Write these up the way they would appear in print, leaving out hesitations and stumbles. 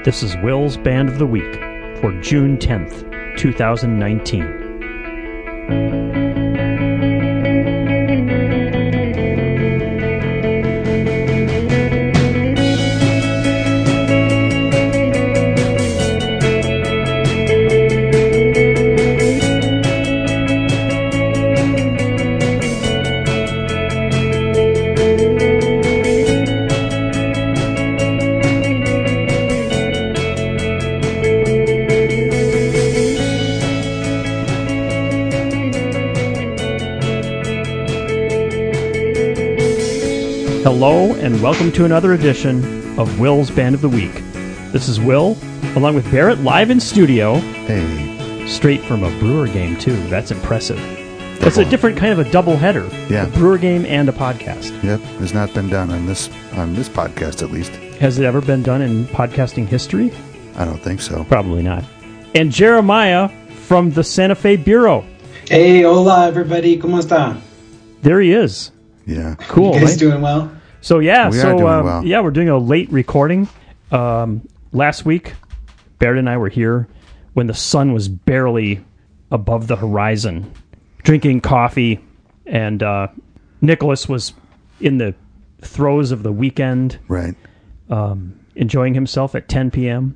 This is Will's Band of the Week for June 10th, 2019. Hello, and welcome to another edition of Will's Band of the Week. This is Will, along with Barrett, live in studio. Hey. Straight from a Brewer game, too. That's impressive. That's a different kind of a double header. Yeah. A Brewer game and a podcast. Yep, has not been done on this podcast, at least. Has it ever been done in podcasting history? I don't think so. Probably not. And Jeremiah from the Santa Fe Bureau. Hey, hola, everybody. ¿Cómo está? There he is. Yeah. Cool, You guys right? doing well? So We are doing well. Yeah, we're doing a late recording. Last week, Barrett and I were here when the sun was barely above the horizon, drinking coffee, and Nicholas was in the throes of the weekend, Right. enjoying himself at 10 p.m.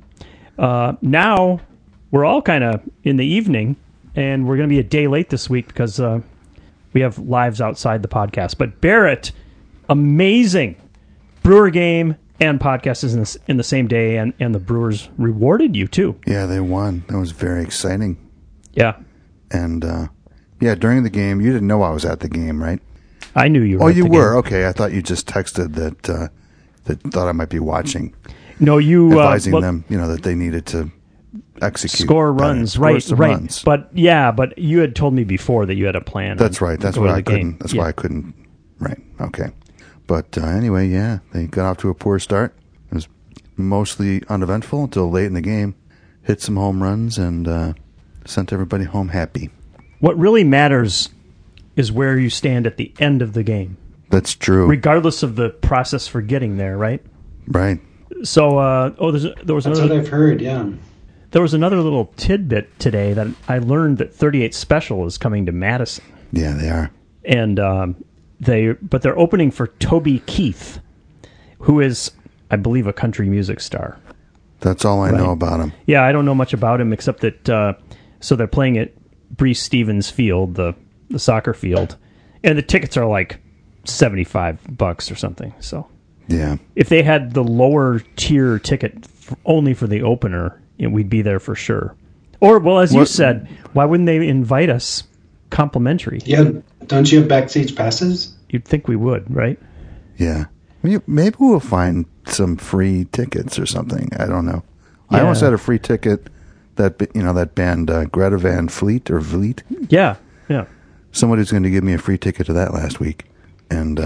Now, we're all kind of in the evening, and we're going to be a day late this week because we have lives outside the podcast. But Barrett, amazing Brewer game and podcast is in the same day, and the Brewers rewarded you too. Yeah, they won. That was very exciting. Yeah, And, during the game, you didn't know I was at the game, right? I knew you were. Oh, at you the were? game. Okay, I thought you just texted that thought I might be watching, No, you advising them, that they needed to execute. score better. runs, Score right? some Right. runs. But you had told me before that you had a plan. That's right. That's to go why to I the game. couldn't. That's Yeah. why I couldn't. Right. Okay. But anyway, yeah, they got off to a poor start. It was mostly uneventful until late in the game. Hit some home runs and sent everybody home happy. What really matters is where you stand at the end of the game, That's true. regardless of the process for getting there. Right. Right. So, there was That's another. what I've heard, yeah. There was another little tidbit today that I learned that 38 Special is coming to Madison, Yeah, they are. and they're opening for Toby Keith, who is, I believe, a country music star. That's all I know Right. about them. Yeah, I don't know much about him except that so they're playing at Brees Stevens Field, the soccer field, and the tickets are like $75 or something. So Yeah. if they had the lower tier ticket only for the opener, we'd be there for sure. Or, well, as you What- said, why wouldn't they invite us complimentary? Yeah, don't you have backstage passes? You'd think we would, right? Yeah. Maybe we'll find some free tickets or something. I don't know. I Yeah. almost had a free ticket that band Greta Van Fleet or Vliet. Yeah, yeah. Somebody's going to give me a free ticket to that last week, and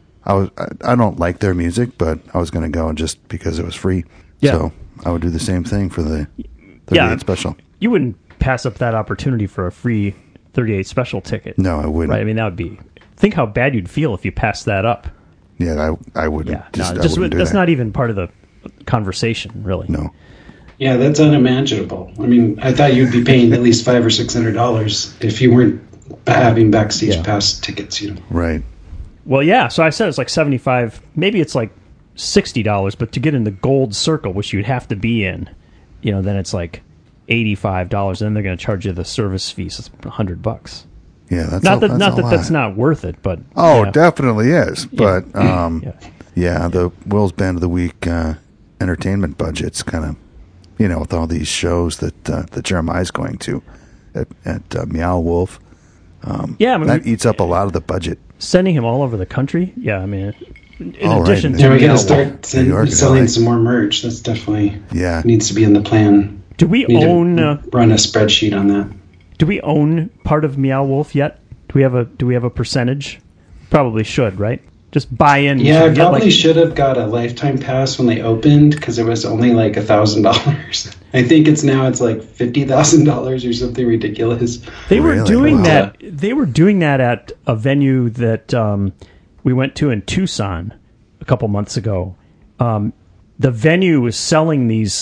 I don't like their music, but I was going to go just because it was free. Yeah. So I would do the same thing for the 38 special. You wouldn't pass up that opportunity for a free 38 Special ticket. No, I wouldn't. Right? I mean, that would be... Think how bad you'd feel if you passed that up. Yeah, I wouldn't. Yeah, I no, wouldn't do that's that. not even part of the conversation, really. No. Yeah, that's unimaginable. I mean, I thought you'd be paying at least $500 or $600 if you weren't having backstage pass tickets, Right. Well, yeah, so I said it's like $75, maybe it's like $60, but to get in the gold circle, which you'd have to be in, then it's like $85, and then they're going to charge you the service fees. It's $100. Yeah, that's Not a that lot. that's not worth it, but Oh, yeah. definitely is. But Yeah. the Will's Band of the Week entertainment budget's kind of, with all these shows that Jeremiah's going to at Meow Wolf. Yeah, I mean, that eats up a lot of the budget. sending him all over the country. Yeah, I mean, in All right. addition Yeah, to we got Meow to start Wolf. New York and selling LA. some more merch. That's definitely Yeah. needs to be in the plan. Do we Need own? to run a spreadsheet on that. Do we own part of Meow Wolf yet? Do we have a percentage? Probably should, right? Just buy in. Yeah, I Get, probably should have got a lifetime pass when they opened because it was only like $1,000. I think it's like $50,000 or something ridiculous. They were Really? doing Wow. that. They were doing that at a venue that we went to in Tucson a couple months ago. The venue was selling these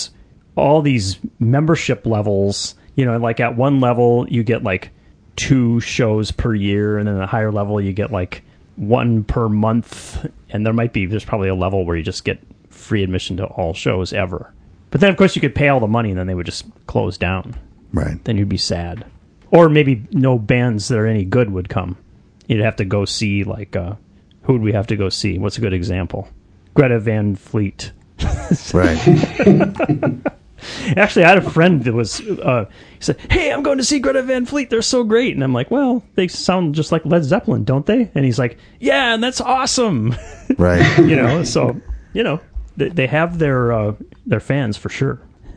all these membership levels. You know, like at one level you get like 2 shows per year, and then at a higher level you get like 1 per month, and there's probably a level where you just get free admission to all shows ever. But then of course you could pay all the money and then they would just close down. Right. Then you'd be sad. Or maybe no bands that are any good would come. You'd have to go see, like, who would we have to go see? What's a good example? Greta Van Fleet. Right. Actually, I had a friend that was, he said, hey, I'm going to see Greta Van Fleet. They're so great. And I'm like, well, they sound just like Led Zeppelin, don't they? And he's like, yeah, and that's awesome. Right. So, they have their fans for sure.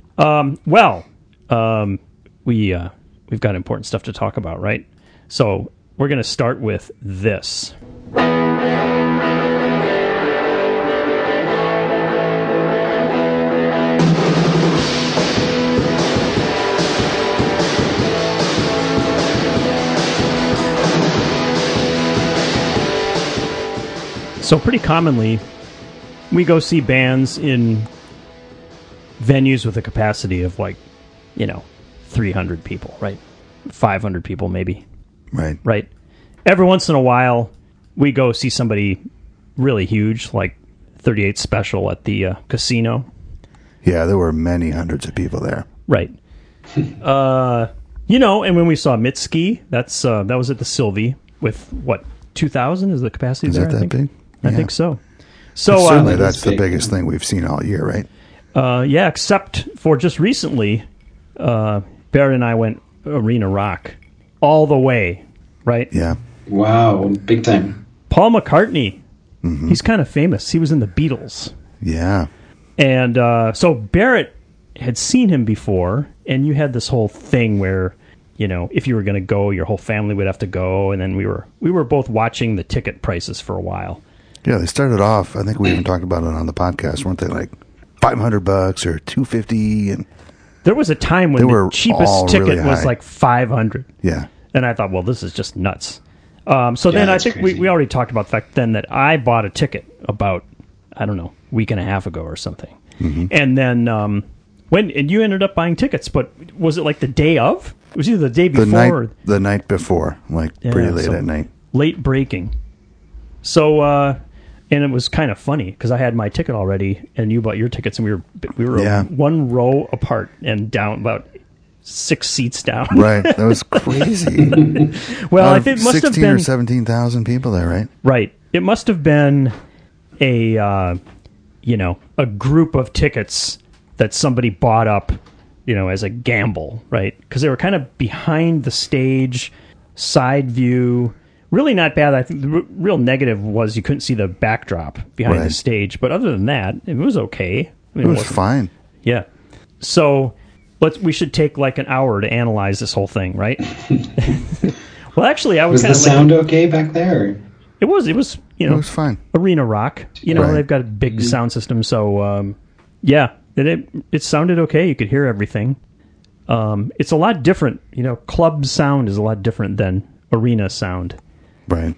We've got important stuff to talk about, right? So we're going to start with this. So pretty commonly, we go see bands in venues with a capacity of 300 people, right? 500 people maybe. Right. Right. Every once in a while, we go see somebody really huge, like 38 Special at the casino. Yeah, there were many hundreds of people there. Right. And when we saw Mitski, that was at the Sylvie with, 2,000 is the capacity Is there, that I think? big? I Yeah. think so. So Certainly that's the biggest thing we've seen all year, right? yeah, except for just recently, Barrett and I went Arena Rock all the way, right? Yeah. Wow, big time. Paul McCartney, he's kind of famous. He was in the Beatles. Yeah. And so Barrett had seen him before, and you had this whole thing where, if you were going to go, your whole family would have to go, and then we were both watching the ticket prices for a while. Yeah, they started off, I think we even talked about it on the podcast, weren't they, like $500 or $250? And there was a time when the cheapest ticket really was high. like $500. Yeah. And I thought, well, this is just nuts. Then I think we already talked about the fact then that I bought a ticket about, I don't know, a week and a half ago or something. Mm-hmm. And then and you ended up buying tickets, but was it like the day of? It was either the day before The night before, pretty late at night. Late breaking. So, and it was kind of funny because I had my ticket already and you bought your tickets, and we were one row apart and down about 6 seats down. Right. That was crazy. Well, I think it must have 16 been or 17,000 people there, right? Right. It must have been a group of tickets that somebody bought up, as a gamble, right? Because they were kind of behind the stage, side view. Really not bad. I think the real negative was you couldn't see the backdrop behind the stage. But other than that, it was okay. It was fine. Yeah. So we should take like an hour to analyze this whole thing, right? Well, actually, I was the sound okay back there? It was, It was fine. Arena Rock. They've got a big sound system, so it sounded okay. You could hear everything. It's a lot different. Club sound is a lot different than arena sound. Right.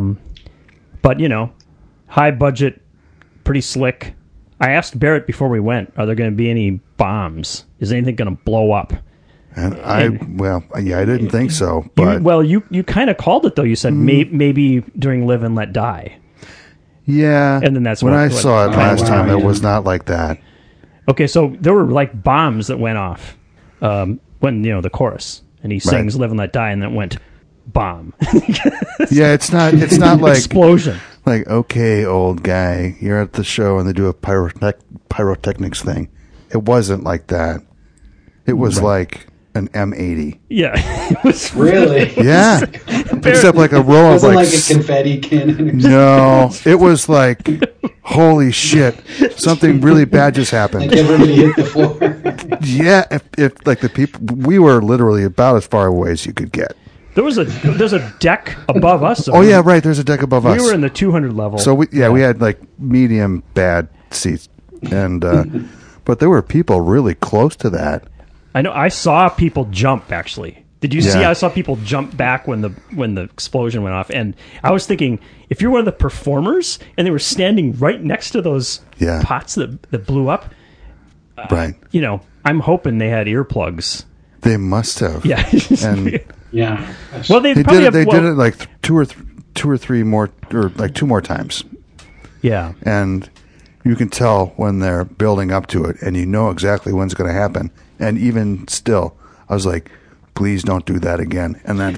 But high budget, pretty slick. I asked Barrett before we went, are there going to be any bombs? Is anything going to blow up? And I didn't think so. But you kind of called it though. You said maybe during Live and Let Die. Yeah. And then that's when I saw it last time. It was not like that. Okay, so there were like bombs that went off when the chorus, and he sings "Live and Let Die," and then it went bomb. Yeah, it's not like explosion. Like, okay, old guy, you're at the show and they do a pyrotechnics thing. It wasn't like that. It was like an M80. Yeah, it was really. Yeah, except like a row of like a confetti cannon. No, it was like, holy shit, something really bad just happened. Like everybody hit the floor. Yeah, if like the people, we were literally about as far away as you could get. There's a deck above us. Oh yeah, right. There's a deck above us. We were in the 200 level. So we had like medium bad seats, and but there were people really close to that. I know. I saw people jump. Actually, did you see? I saw people jump back when the explosion went off, and I was thinking, if you're one of the performers and they were standing right next to those pots that blew up, Right. I'm hoping they had earplugs. They must have. Yeah. And Yeah. well, they they probably did it. have, They did it like two or three more, or like two more times. Yeah. And you can tell when they're building up to it, and you know exactly when it's going to happen. And even still, I was like, please don't do that again. And then,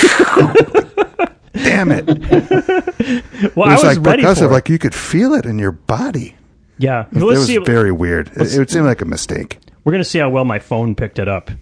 damn it. Well, It was I was like ready percussive, for it. like you could feel it in your body. Yeah. It was very weird. It would seem like a mistake. We're going to see how well my phone picked it up.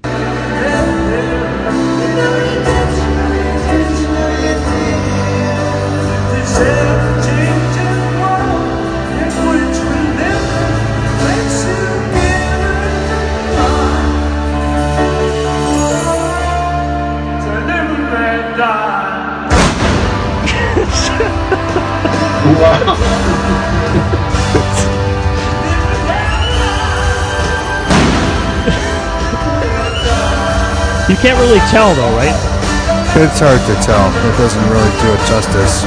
You can't really tell, though, right? It's hard to tell. It doesn't really do it justice.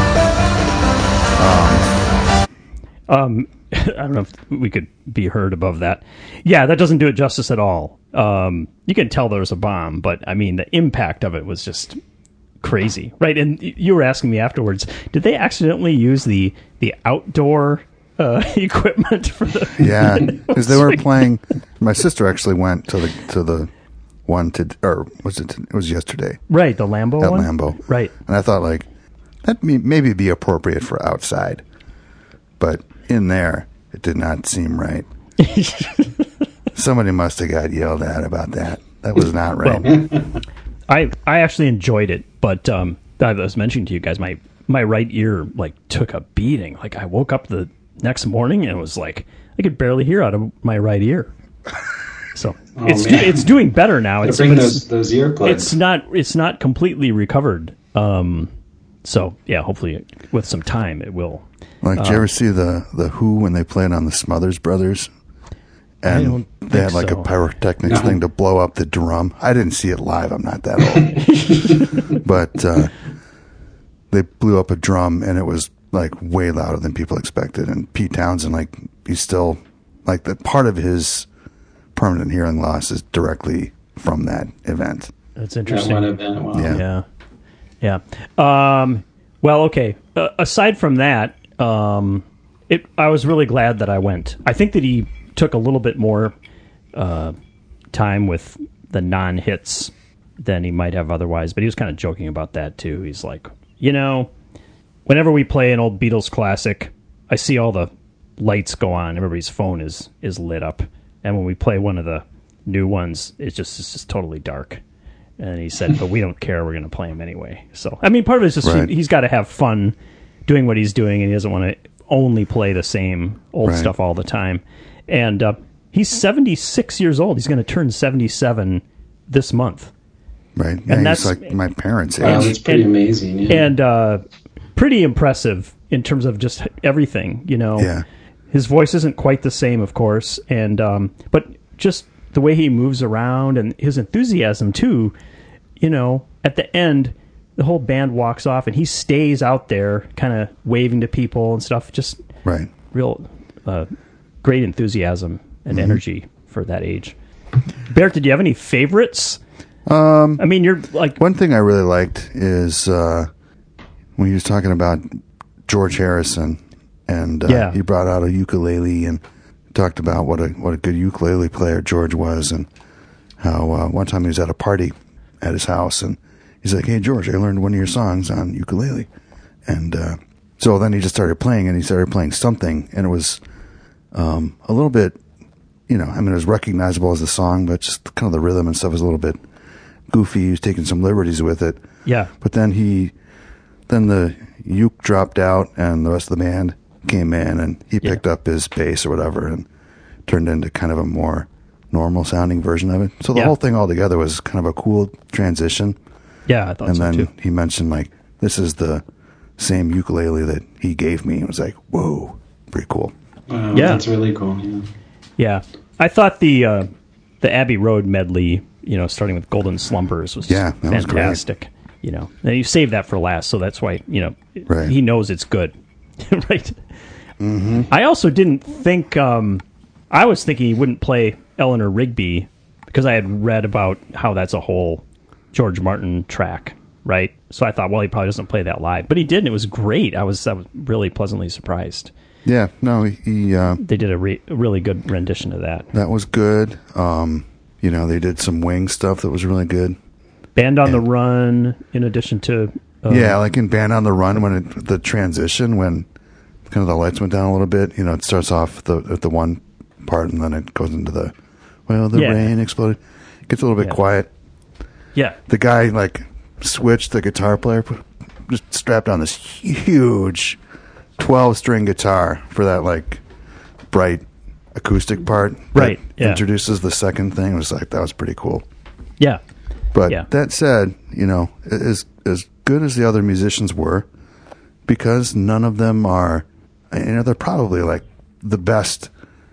I don't know if we could be heard above that. Yeah, that doesn't do it justice at all. You can tell there's a bomb, but I mean, the impact of it was just crazy, right? And you were asking me afterwards, did they accidentally use the outdoor equipment for the? Yeah, because they were playing. My sister actually went to the one or was it? It was yesterday. Right, the Lambo At one? Lambo, Right. And I thought like that maybe be appropriate for outside, but in there it did not seem right. Somebody must have got yelled at about that. That was not right. Well, I actually enjoyed it, but I was mentioning to you guys, my right ear like took a beating. Like I woke up the next morning and it was like I could barely hear out of my right ear. So it's doing better now. It's bring those earplugs. It's not completely recovered. So yeah, hopefully with some time it will. Like, did you ever see the Who when they played on the Smothers Brothers? And they had like a pyrotechnics thing to blow up the drum. I didn't see it live. I'm not that old. But they blew up a drum, and it was like way louder than people expected. And Pete Townsend, like, he's still like the part of his permanent hearing loss is directly from that event. That's interesting. That one event. Wow. Yeah. Well, okay. Aside from that, I was really glad that I went. I think that he took a little bit more time with the non-hits than he might have otherwise, but he was kind of joking about that too. He's like, whenever we play an old Beatles classic, I see all the lights go on. Everybody's phone is lit up. And when we play one of the new ones, it's just totally dark. And he said, but we don't care. We're going to play him anyway. So, I mean, part of it is just right. He's got to have fun doing what he's doing, and he doesn't want to only play the same old right. stuff all the time. And he's 76 years old. He's going to turn 77 this month. Right. Yeah, And he's like my parents' age. Wow, that's pretty amazing. Yeah. And pretty impressive in terms of just everything, Yeah. His voice isn't quite the same, of course, and but just the way he moves around and his enthusiasm too. At the end, the whole band walks off, and he stays out there, kind of waving to people and stuff. Just Right. real great enthusiasm and energy for that age. Barrett, did you have any favorites? I mean, you're like One thing I really liked is when he was talking about George Harrison, and he brought out a ukulele and talked about what a good ukulele player George was, and how one time he was at a party at his house, and he's like, "Hey George, I learned one of your songs on ukulele," and so then he just started playing, and he started playing something, and it was a little bit, it was recognizable as the song, but just kind of the rhythm and stuff was a little bit goofy. He was taking some liberties with it. Yeah. But then the uke dropped out, and the rest of the band came in, and he picked up his bass or whatever and turned into kind of a more normal sounding version of it. So the whole thing altogether was kind of a cool transition. Yeah, I thought and so then too. he mentioned, like, this is the same ukulele that he gave me. It was like, whoa, pretty cool. Wow, Yeah. That's really cool. Yeah. Yeah, I thought the Abbey Road medley, starting with Golden Slumbers, was Yeah, that was great. fantastic. And you saved that for last, so that's why Right. he knows it's good, right? Mm-hmm. I also didn't think I I was thinking he wouldn't play Eleanor Rigby because I had read about how that's a whole George Martin track, right? So I thought, well, he probably doesn't play that live, but he did, and it was great. I was really pleasantly surprised. Yeah, no, he They did a really good rendition of that. that was good. They did some Wing stuff that was really good. Band on the Run, in addition to Yeah, like in Band on the Run, the transition, when kind of the lights went down a little bit, it starts off at the one part and then it goes into the rain exploded. It gets a little bit quiet. Yeah. The guy, like, switched the guitar player, just strapped on this huge 12-string guitar for that, like, bright acoustic part. Right, yeah. Introduces the second thing. It was like, that was pretty cool. Yeah. But that said, as good as the other musicians were, because none of them are, they're probably like the best,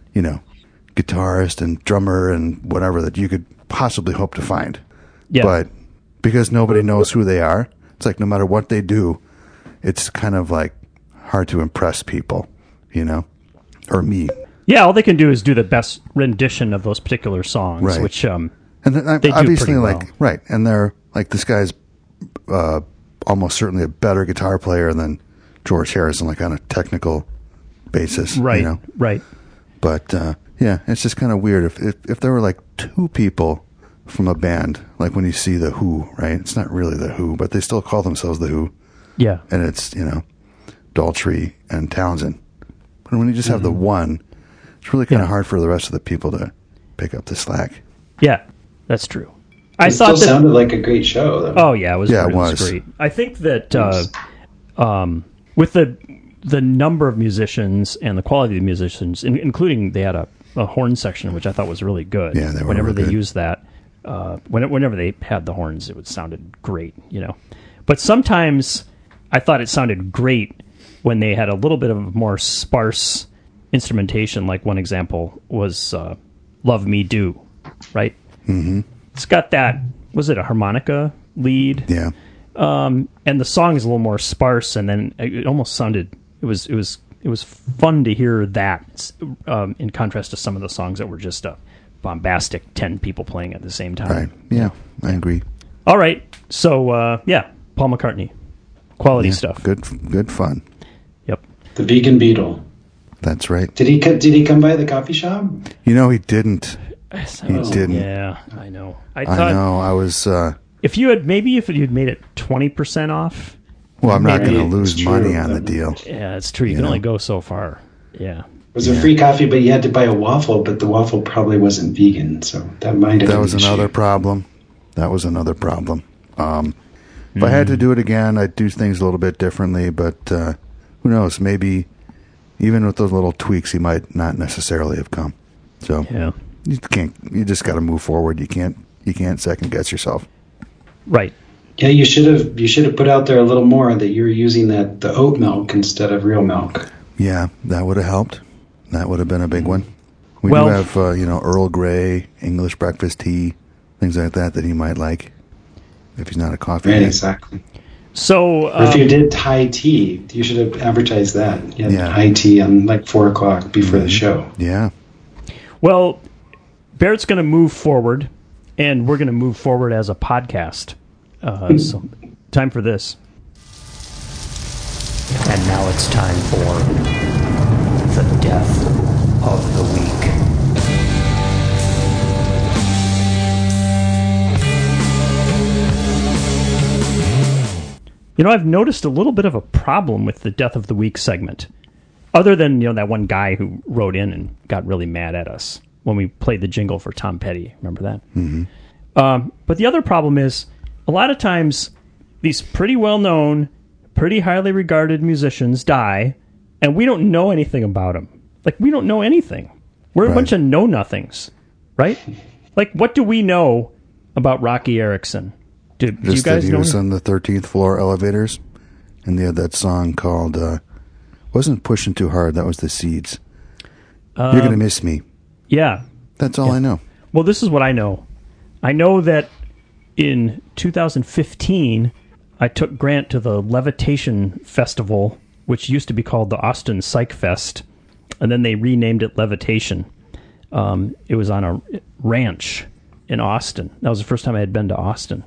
guitarist and drummer and whatever that you could possibly hope to find. Yeah. But because nobody knows who they are, it's like no matter what they do, it's kind of like hard to impress people, or me. Yeah, all they can do is do the best rendition of those particular songs, Right. which And then, they do obviously, pretty well. like, right. And they're like, this guy's almost certainly a better guitar player than George Harrison, like on a technical basis. Right, right. But it's just kind of weird if there were like two people from a band, like when you see the Who, right? It's not really the Who, but they still call themselves the Who, Yeah. and it's Daltrey and Townsend. But when you just have the one, it's really kind of hard for the rest of the people to pick up the slack. Yeah, that's true. It still sounded like a great show, though. Oh yeah, it was was. great. I think that with the number of musicians and the quality of the musicians, including they had a horn section, which I thought was really good. Yeah, they were whenever real they good. used that, whenever they had the horns, it sounded great. But sometimes I thought it sounded great when they had a little bit of more sparse instrumentation. Like one example was "Love Me Do," right? Mm-hmm. It's got that. Was it a harmonica lead? Yeah. And the song is a little more sparse, and then it almost sounded. It was fun to hear that in contrast to some of the songs that were just a bombastic 10 people playing at the same time. Right. Yeah, I agree. All right. So Paul McCartney, quality stuff. Good fun. Yep. The Vegan Beetle. That's right. Did he come by the coffee shop? He didn't. He didn't. Yeah, I know. I I thought know. I was. if you'd made it 20% off. Well, I'm not Maybe going to it's lose true, money on the but- deal. Yeah, it's true. You can only go so far. Yeah. It was a free coffee, but you had to buy a waffle, but the waffle probably wasn't vegan, so that might have That been was an another issue. problem. If I had to do it again, I'd do things a little bit differently. But who knows? Maybe even with those little tweaks, he might not necessarily have come. So Yeah. you can't. You just got to move forward. You can't second guess yourself. Right. Yeah, you should have put out there a little more that you were using the oat milk instead of real milk. Yeah, that would have helped. That would have been a big one. We Well- do have Earl Grey, English breakfast tea, things like that he might like if he's not a coffee Right, guy. exactly. So Or if you did high tea, you should have advertised that. You had Yeah. high tea on like 4:00 before the show. Yeah. Well, Barrett's going to move forward, and we're going to move forward as a podcast. So, time for this. And now it's time for the death of the week. I've noticed a little bit of a problem with the death of the week segment. Other than, that one guy who wrote in and got really mad at us when we played the jingle for Tom Petty. Remember that? Mm-hmm. But the other problem is, a lot of times, these pretty well-known, pretty highly regarded musicians die, and we don't know anything about them. Like, we don't know anything. We're a Right. bunch of know-nothings, right? Like, what do we know about Rocky Erickson? Do you Just guys that he know? was on the 13th floor elevators, and they had that song called wasn't Pushing Too Hard. That was the Seeds. You're going to miss me. Yeah. That's all I know. Well, this is what I know. I know that in 2015, I took Grant to the Levitation Festival, which used to be called the Austin Psych Fest, and then they renamed it Levitation. It was on a ranch in Austin. That was the first time I had been to Austin.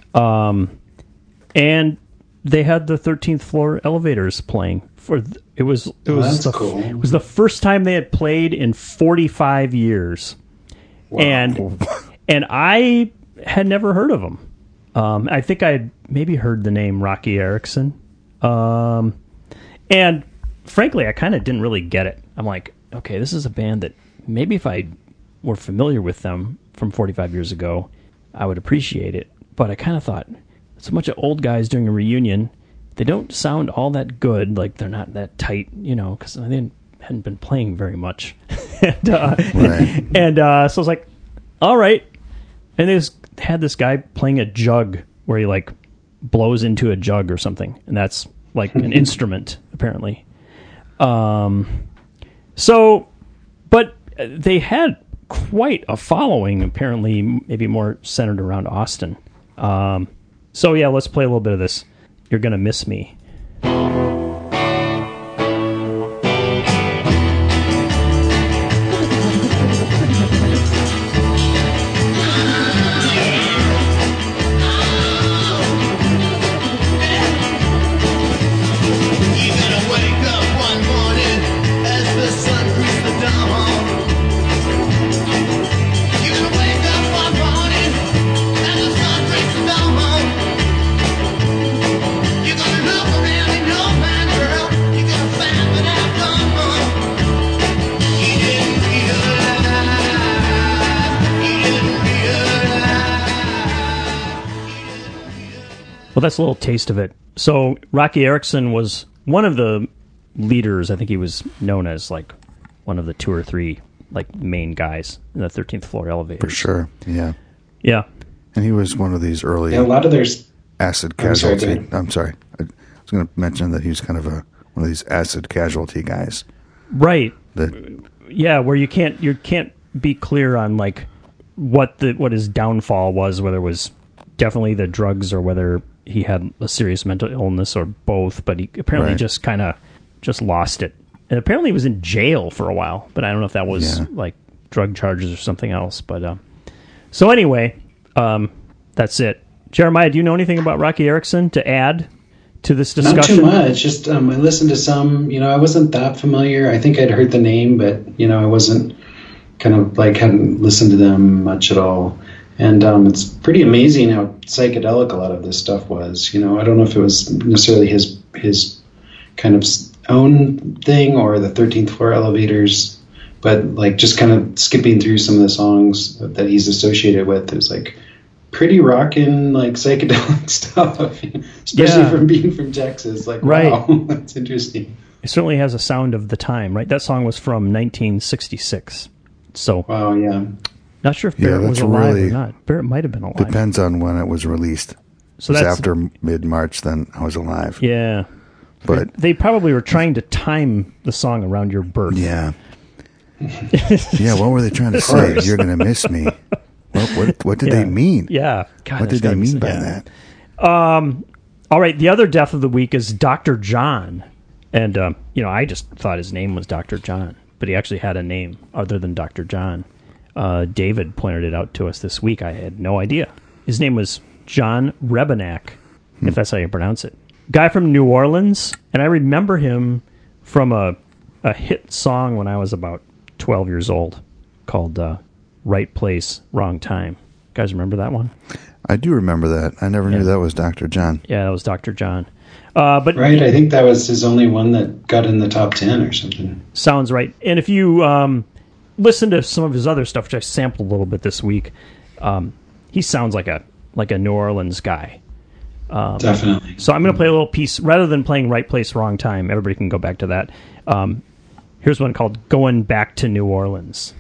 And they had the 13th floor elevators playing. It was cool. It was the first time they had played in 45 years. Wow. And I had never heard of them. I think I had maybe heard the name Rocky Erickson. And frankly, I kind of didn't really get it. I'm like, okay, this is a band that maybe if I were familiar with them from 45 years ago, I would appreciate it. But I kind of thought, it's a bunch of old guys doing a reunion. They don't sound all that good. Like, they're not that tight, because they hadn't been playing very much. Right. And so I was like, all right. And they just had this guy playing a jug where he, like, blows into a jug or something. And that's, like, an instrument, apparently. But they had quite a following, apparently, maybe more centered around Austin. So, yeah, let's play a little bit of this. You're Gonna Miss Me. Well, that's a little taste of it. So Rocky Erickson was one of the leaders. I think he was known as like one of the 2 or 3 like main guys in the 13th floor elevator. For sure, yeah. Yeah. And he was one of these early a lot of their acid casualty. I'm sorry. I was going to mention that he was kind of one of these acid casualty guys. Right. That, yeah, where you can't be clear on like what his downfall was, whether it was definitely the drugs or whether he had a serious mental illness or both, but he apparently just kind of just lost it. And apparently he was in jail for a while, but I don't know if that was like drug charges or something else. But so anyway, that's it. Jeremiah, do you know anything about Rocky Erickson to add to this discussion? Not too much. Just I listened to some. I wasn't that familiar. I think I'd heard the name, but I wasn't kind of like hadn't listened to them much at all. And it's pretty amazing how psychedelic a lot of this stuff was. I don't know if it was necessarily his kind of own thing or the 13th floor elevators, but like just kind of skipping through some of the songs that he's associated with, it was like pretty rockin' like psychedelic stuff, especially from being from Texas. Like, wow, that's interesting. It certainly has a sound of the time, right? That song was from 1966. So wow, yeah. Not sure if Barrett was alive or not. Barrett might have been alive. Depends on when it was released. So that's after mid-March, then I was alive. Yeah. But they probably were trying to time the song around your birth. Yeah. Yeah, what were they trying to say? You're going to miss me. Well, what did they mean? Yeah. God, what did they mean by that? All right, the other death of the week is Dr. John. And, I just thought his name was Dr. John, but he actually had a name other than Dr. John. David pointed it out to us this week. I had no idea. His name was John Rebenak, if that's how you pronounce it. Guy from New Orleans, and I remember him from a hit song when I was about 12 years old called Right Place, Wrong Time. You guys remember that one? I do remember that. I never knew that was Dr. John. Yeah, that was Dr. John. But right, I think that was his only one that got in the top 10 or something. Sounds right. And if you listen to some of his other stuff, which I sampled a little bit this week, he sounds like a New Orleans guy. Definitely. So I'm going to play a little piece. Rather than playing Right Place, Wrong Time, everybody can go back to that. Here's one called Going Back to New Orleans.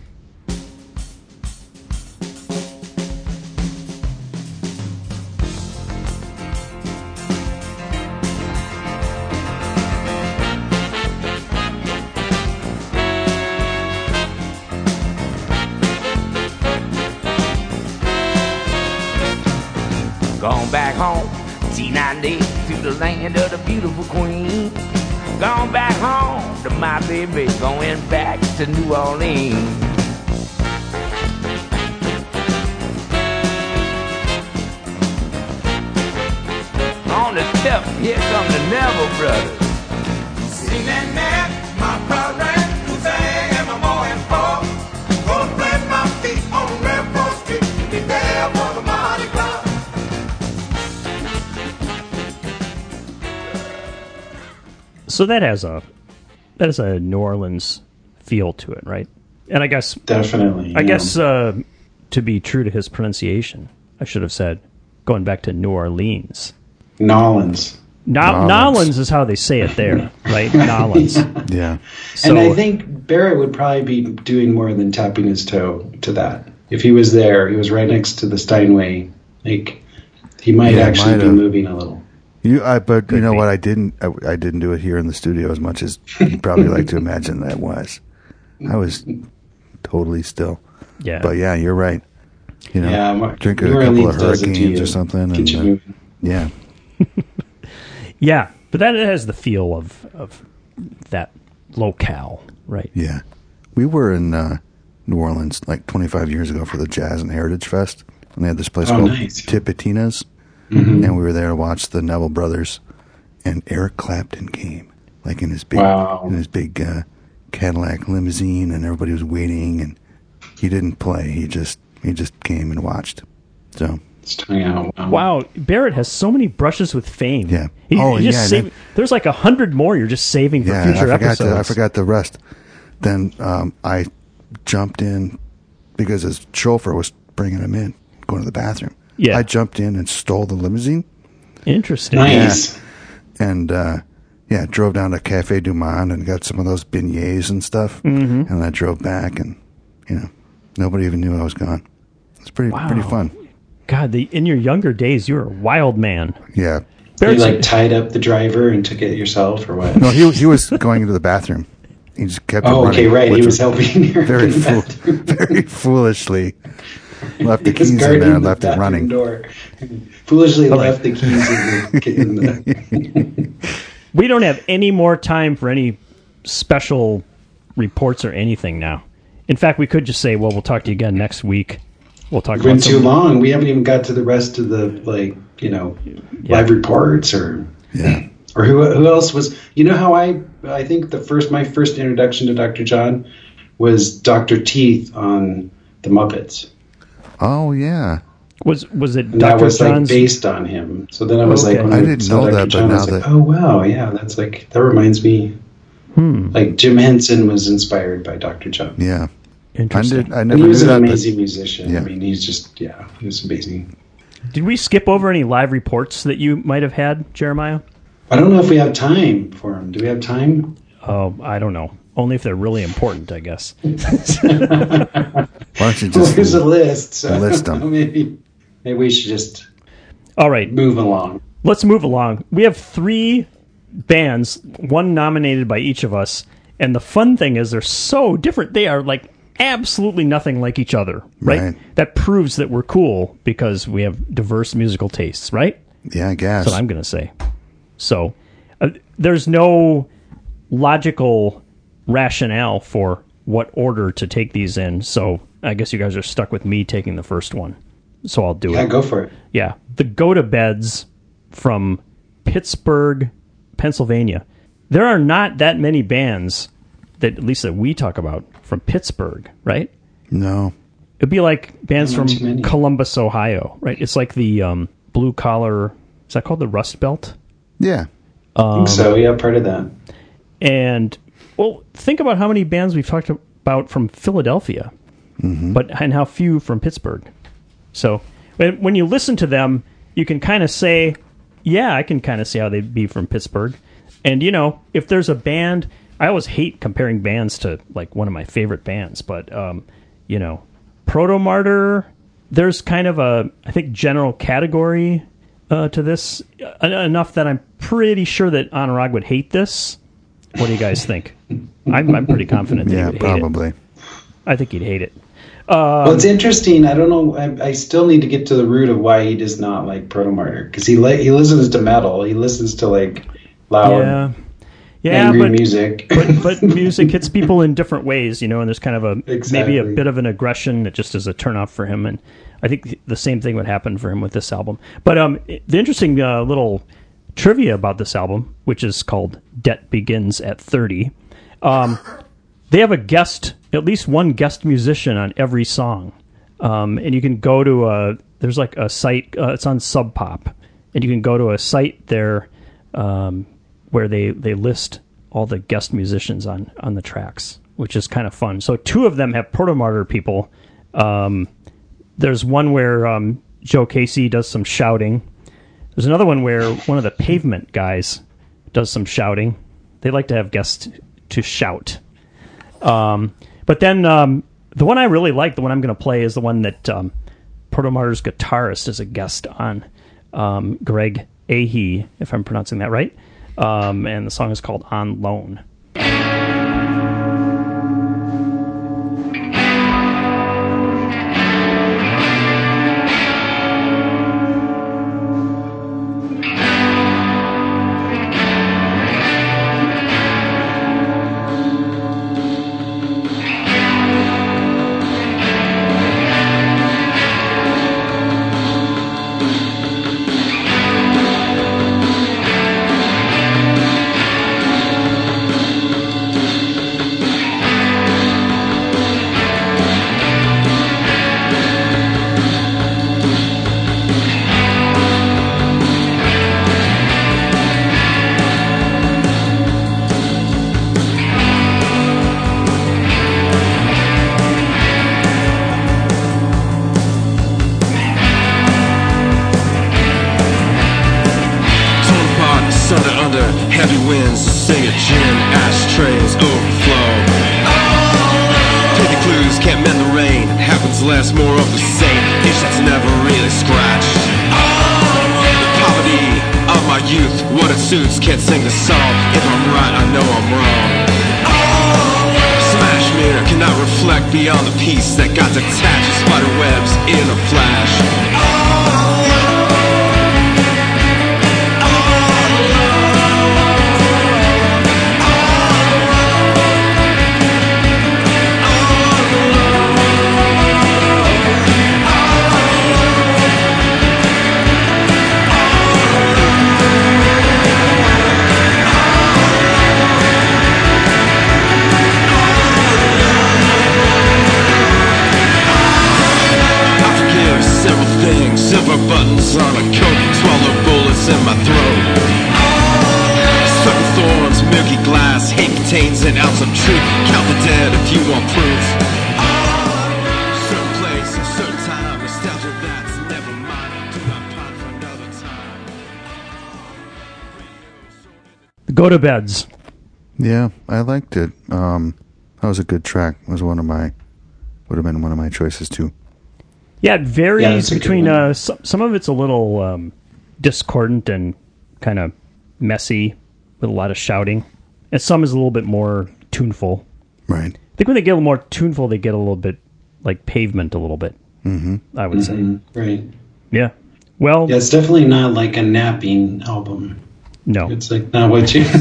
Gone back home, T90, to the land of the beautiful queen. Gone back home to my baby, going back to New Orleans. rebel brothers. Sing that man, my brother, who sang and my more and four. Gonna plant my feet on Rebel Street, be there for the Mardi Gras. So that has a New Orleans feel to it, right? And I guess Definitely. I guess to be true to his pronunciation, I should have said going back to New Orleans. Nolans. Nolans is how they say it there, right? Nolans. Yeah. So, And I think Barrett would probably be doing more than tapping his toe to that. If he was there, he was right next to the Steinway. Like, he might actually be moving a little. But you know what? I didn't do it here in the studio as much as you'd probably like to imagine that was. I was totally still. yeah. But yeah, you're right. You know, Yeah, drink a New couple Orleans of does it to Hurricanes you. or something, Get and you moving. yeah, Yeah, but that has the feel of that locale, right? yeah. We were in New Orleans like 25 years ago for the Jazz and Heritage Fest, and they had this place called nice. Tipitina's, Mm-hmm. and we were there to watch the Neville Brothers, and Eric Clapton came, like in his big Cadillac limousine, and everybody was waiting, and he didn't play. He just came and watched. So It's turning out. Wow, Barrett has so many brushes with fame. Yeah. There's like 100 more you're just saving for future episodes. I forgot the rest. Then I jumped in because his chauffeur was bringing him in, going to the bathroom. Yeah. I jumped in and stole the limousine. Interesting. Nice. And drove down to Cafe Du Monde and got some of those beignets and stuff. Mm-hmm. And I drove back, and nobody even knew I was gone. It's pretty fun. God, in your younger days, you were a wild man. Yeah. You Barrett's like tied up the driver and took it yourself, or what? No, he was going into the bathroom. He just kept it Oh, running. okay, right. He which was helping you. very foolishly left the He was keys in guarding there and the left it bathroom running. Door. Foolishly left the keys in the. We don't have any more time for any special reports or anything now. In fact, we could just say, well, we'll talk to you again next week. We'll talk It's been about too long. We haven't even got to the rest of the live reports or who else was. You know how I think my first introduction to Dr. John was Dr. Teeth on the Muppets. Oh yeah. Was it And Dr. that was John's? like based on him. So then I was Okay. like, when I didn't saw know Dr. that, but John, I now was like, that- oh wow, yeah, that's like that reminds me. Like Jim Henson was inspired by Dr. John. Yeah. Interesting. I And never he knew was an that. amazing musician. yeah. I mean, he was amazing. Did we skip over any live reports that you might have had, Jeremiah? I don't know if we have time for him. Do we have time? Oh, I don't know. Only if they're really important, I guess. Why don't you just There's a list. So list 'em. maybe we should just All right, move along. let's move along. We have 3 bands, one nominated by each of us, and the fun thing is they're so different. They are like absolutely nothing like each other, right? Right. That proves that we're cool because we have diverse musical tastes, right? Yeah, I guess. That's what I'm going to say. So there's no logical rationale for what order to take these in. So I guess you guys are stuck with me taking the first one. So I'll do Yeah, it. go for it. Yeah. The Go-To-Beds from Pittsburgh, Pennsylvania. There are not that many bands that, at least that we talk about, from Pittsburgh, right? No. It'd be like bands Not from too many. Columbus, Ohio, right? It's like the blue collar, is that called the Rust Belt? Yeah. I think so. Yeah, part of that. And, well, think about how many bands we've talked about from Philadelphia, and how few from Pittsburgh. So when you listen to them, you can kind of say, yeah, I can kind of see how they'd be from Pittsburgh. And, if there's a band, I always hate comparing bands to, like, one of my favorite bands, but, Proto Martyr, there's kind of a, I think, general category to this, enough that I'm pretty sure that Anurag would hate this. What do you guys think? I'm pretty confident that he Yeah, would hate probably. it. I think he'd hate it. Well, it's interesting. I don't know. I still need to get to the root of why he does not like Proto Martyr, because he listens to metal. He listens to like loud, angry music. but music hits people in different ways, and there's kind of maybe a Exactly. bit of an aggression that just is a turnoff for him, and I think the same thing would happen for him with this album. But the interesting little trivia about this album, which is called Debt Begins at 30. They have at least one guest musician on every song. And you can go to there's like a site, it's on Sub Pop, and you can go to a site there where they list all the guest musicians on the tracks, which is kind of fun. So 2 of them have Proto-Martyr people. There's one where Joe Casey does some shouting. There's another one where one of the Pavement guys does some shouting. They like to have guests to shout. But then the one I really like, the one I'm going to play, is the one that Proto-Martyr's guitarist is a guest on, Greg Ahee, if I'm pronouncing that right. And the song is called On Loan. Less more of the same, issues never really scratched. The poverty of my youth, what it suits, can't sing the song. If I'm right, I know I'm wrong. Smash mirror cannot reflect beyond the piece that got detached. Spider webs in a flash. Silver buttons on a coat, swallow bullets in my throat. Sucking thorns, milky glass, hate contains an ounce of truth. Count the dead if you want proof. Certain place, a certain time, nostalgia that's never mine. Do not pine for another time. The Go to Beds. Yeah, I liked it. That was a good track. It was would have been one of my choices too. Yeah, it varies Yeah, between some of it's a little discordant and kind of messy with a lot of shouting, and some is a little bit more tuneful. Right. I think when they get a little more tuneful, they get a little bit like Pavement a little bit. Mm-hmm. I would say. Right. Yeah. Well. Yeah, it's definitely not like a napping album. No. It's like not what you...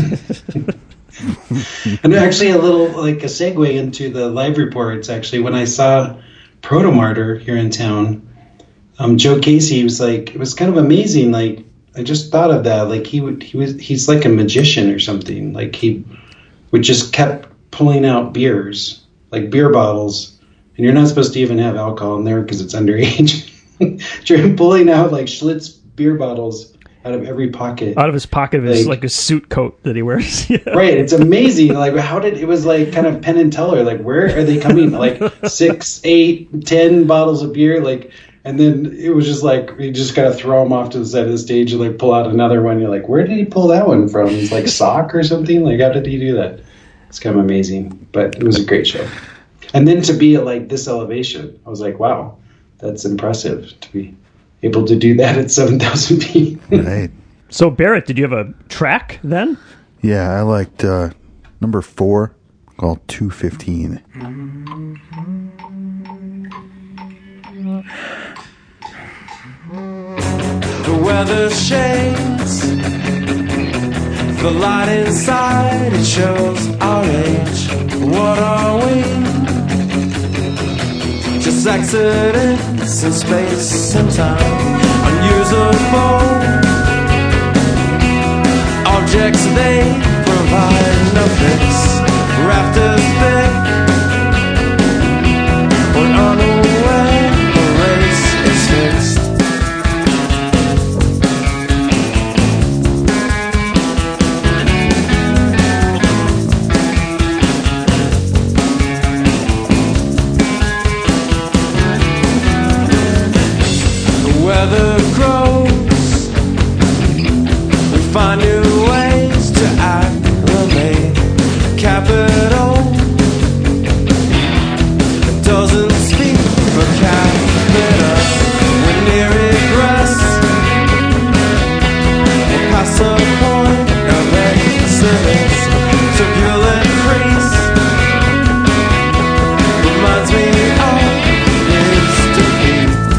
And actually a little like a segue into the live reports, actually, when I saw Proto-Martyr here in town, Joe Casey was like, it was kind of amazing. Like, I just thought of that. Like he's like a magician or something. Like he would just kept pulling out beers, like beer bottles, and you're not supposed to even have alcohol in there because it's underage. Pulling out like Schlitz beer bottles out of every pocket. Out of his pocket of his like a suit coat that he wears. Yeah. Right. It's amazing. Like it was like kind of Penn and Teller. Like where are they coming? Like 6, 8, 10 bottles of beer. Like, and then it was just like, you just got to throw them off to the side of the stage and like pull out another one. You're like, where did he pull that one from? It's like sock or something. Like, how did he do that? It's kind of amazing, but it was a great show. And then to be at like this elevation, I was like, wow, that's impressive to be able to do that at 7,000 feet. Right. So Barrett, did you have a track then? Yeah, I liked number 4 called 215. The weather shades, the light inside, it shows our age. What are we? Just accidents in space and time, unusable. projects they provide no fix. Rafters big, we're unaware the race is fixed. The weather grows, we find new ways to acclimate. Capital doesn't speak for capita. We're near egress, we're past the point of exodus. Turbulent freeze reminds me of is to be.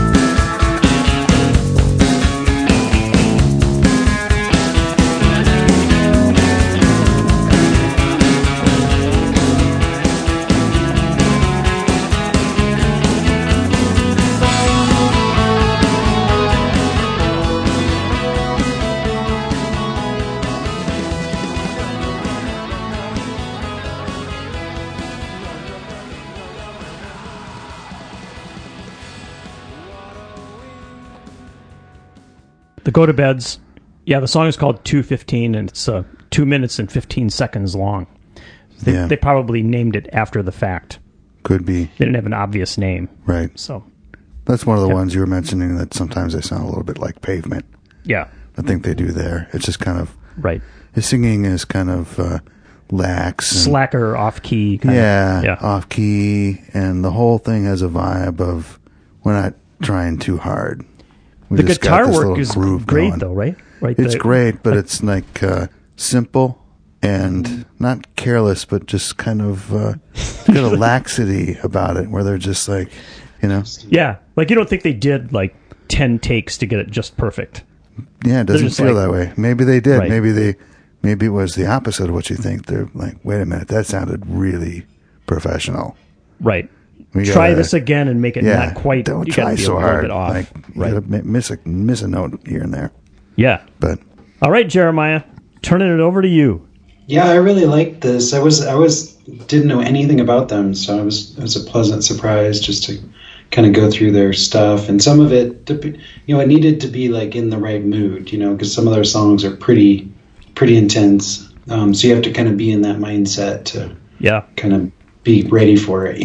The Go to Beds. Yeah, the song is called 2:15, and it's 2 minutes and 15 seconds long. Yeah. They probably named it after the fact. Could be. They didn't have an obvious name. Right. So, That's one of the Yeah. ones you were mentioning that sometimes they sound a little bit like Pavement. yeah, I think they do there. It's just kind of, right. his singing is kind of lax. And, Slacker, off-key. yeah, off key. And the whole thing has a vibe of, we're not trying too hard. We The just got guitar this work little is groove great, going. though, right? Right. It's great, but it's like simple and not careless, but just kind of got a laxity about it where they're just like, you know, Yeah, like you don't think they did like 10 takes to get it just perfect. yeah, it doesn't just feel like- that way. Maybe they did. Right. Maybe it was the opposite of what you think. They're like, wait a minute, that sounded really professional. Right. We Try gotta- this again and make it Yeah, not quite. Don't you gotta try be so a little hard. bit off. Like, you right. gotta miss a note here and there. Yeah. But All right, Jeremiah, turning it over to you. Yeah, I really liked this. I didn't know anything about them, so it was a pleasant surprise just to kind of go through their stuff. And some of it, it needed to be like in the right mood, because some of their songs are pretty intense. So you have to kind of be in that mindset to Yeah. kind of be ready for it,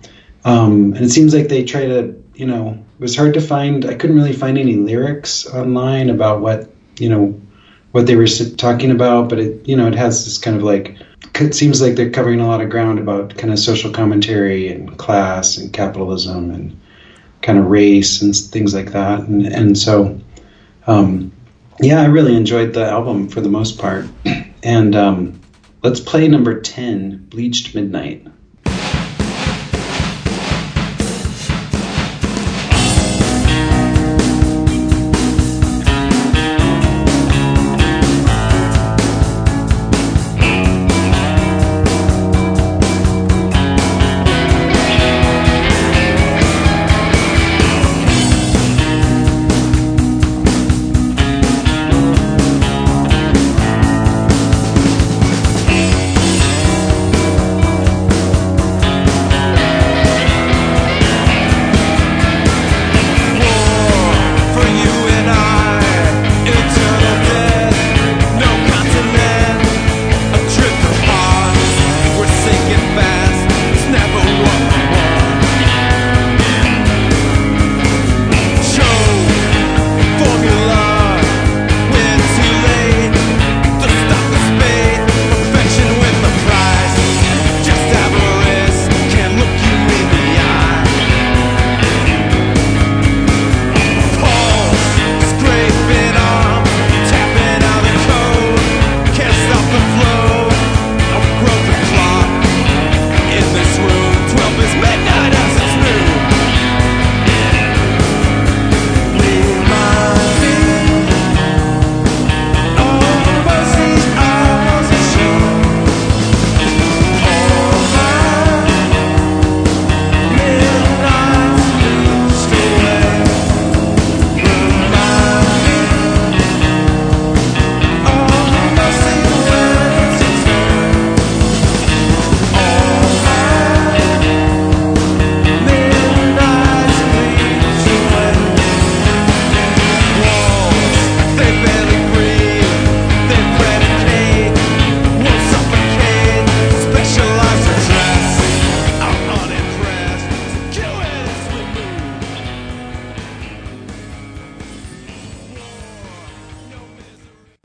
And it seems like they try to, it was hard to find. I couldn't really find any lyrics online about what they were talking about, but it has this kind of like, it seems like they're covering a lot of ground about kind of social commentary and class and capitalism and kind of race and things like that. And so, I really enjoyed the album for the most part. And let's play number 10, Bleached Midnight.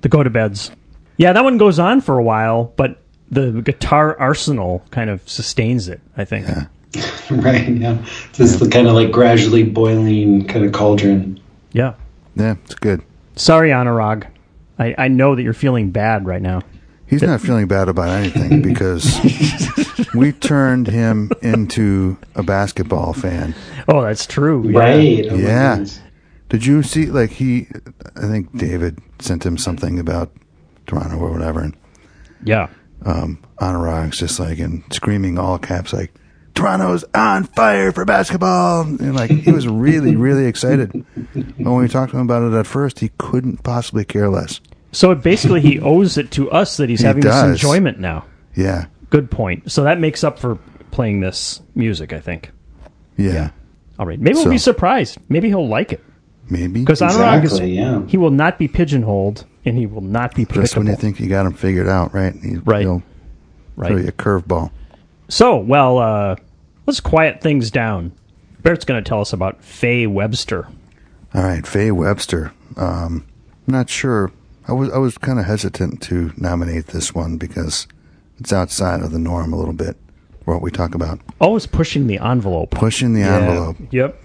The Go-To-Beds. Yeah, that one goes on for a while, but the guitar arsenal kind of sustains it, I think. Yeah. Right, yeah. This is the kind of like gradually boiling kind of cauldron. Yeah. Yeah, it's good. Sorry, Anurag. I know that you're feeling bad right now. He's not feeling bad about anything because we turned him into a basketball fan. Oh, that's true. Yeah. Right. Oh my Yeah. goodness. Did you see, like, I think David sent him something about Toronto or whatever, and Yeah. Anurag's just like, and screaming all caps, like, Toronto's on fire for basketball. And like, he was really, really excited. But when we talked to him about it at first, he couldn't possibly care less. So basically, he owes it to us that he's He having this does. enjoyment now. Yeah. Good point. So that makes up for playing this music, I think. Yeah. All right. Maybe we'll be So- surprised. Maybe he'll like it. Maybe. Because Anurag is, Exactly, yeah. he will not be pigeonholed, and he will not be Just when you predictable. think you got him figured out, right? Right. He'll throw you Right. a curveball. So, well, let's quiet things down. Barrett's going to tell us about Faye Webster. All right, Faye Webster. I'm not sure. I was kind of hesitant to nominate this one because it's outside of the norm a little bit. What we talk about, Always pushing the envelope. pushing the envelope. Yep.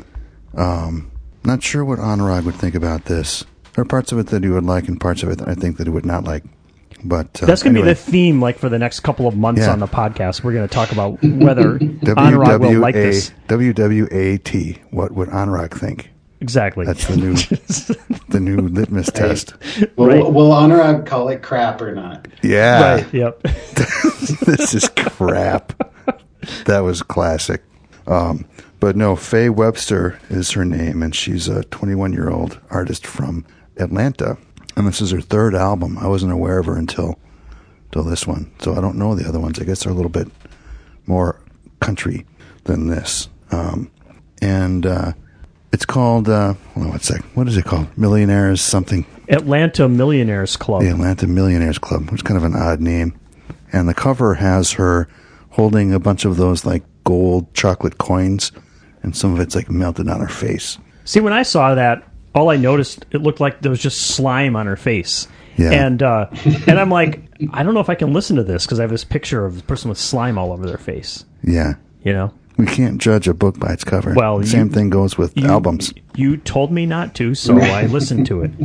Not sure what Anurag would think about this. There are parts of it that he would like, and parts of it that I think that he would not like. But That's going to anyway, be the theme, like, for the next couple of months Yeah. on the podcast. We're going to talk about whether Anurag will like this. WWAT. What would Anurag think? Exactly. That's the new litmus test. Will, Right. will Anurag call it crap or not? Yeah. Right. Yep. This is crap. That was classic. But no, Faye Webster is her name, and she's a 21-year-old artist from Atlanta. And this is her third album. I wasn't aware of her until this one. So I don't know the other ones. I guess they're a little bit more country than this. And it's called, hold on one sec. What is it called? Millionaires something. Atlanta Millionaires Club. The Atlanta Millionaires Club, which is kind of an odd name. And the cover has her holding a bunch of those like gold chocolate coins, and some of it's like melted on her face. See, when I saw that, all I noticed, it looked like there was just slime on her face. Yeah. And I'm like, I don't know if I can listen to this because I have this picture of a person with slime all over their face. Yeah. You know? We can't judge a book by its cover. Well, the same you- thing goes with albums. You told me not to, so I listened to it.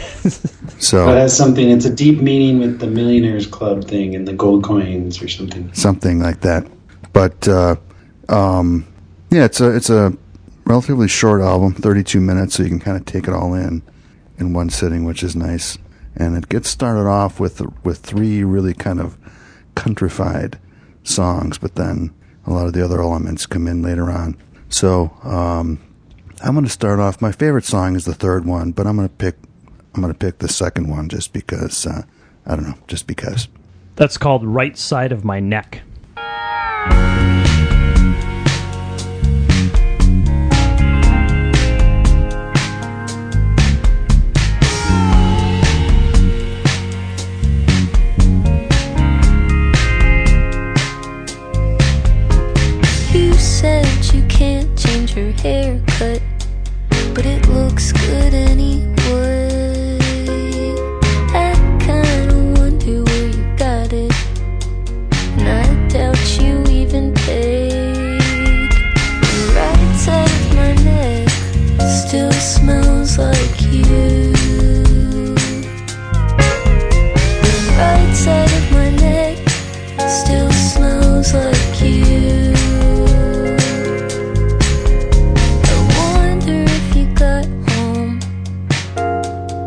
So But it has something, it's a deep meaning with the Millionaires Club thing and the gold coins or something. something like that. But yeah, it's a relatively short album, 32 minutes, so you can kind of take it all in one sitting, which is nice. And it gets started off with three really kind of countrified songs, but then a lot of the other elements come in later on. So I'm going to start off. My favorite song is the third one, but I'm going to pick the second one just because I don't know, just because. That's called Right Side of My Neck. You said you can't change your haircut, but it looks good anyway. I kinda wonder where you got it, and I doubt you even paid. The right side of my neck still smells like you. The right side of my neck still smells like you. I wonder if you got home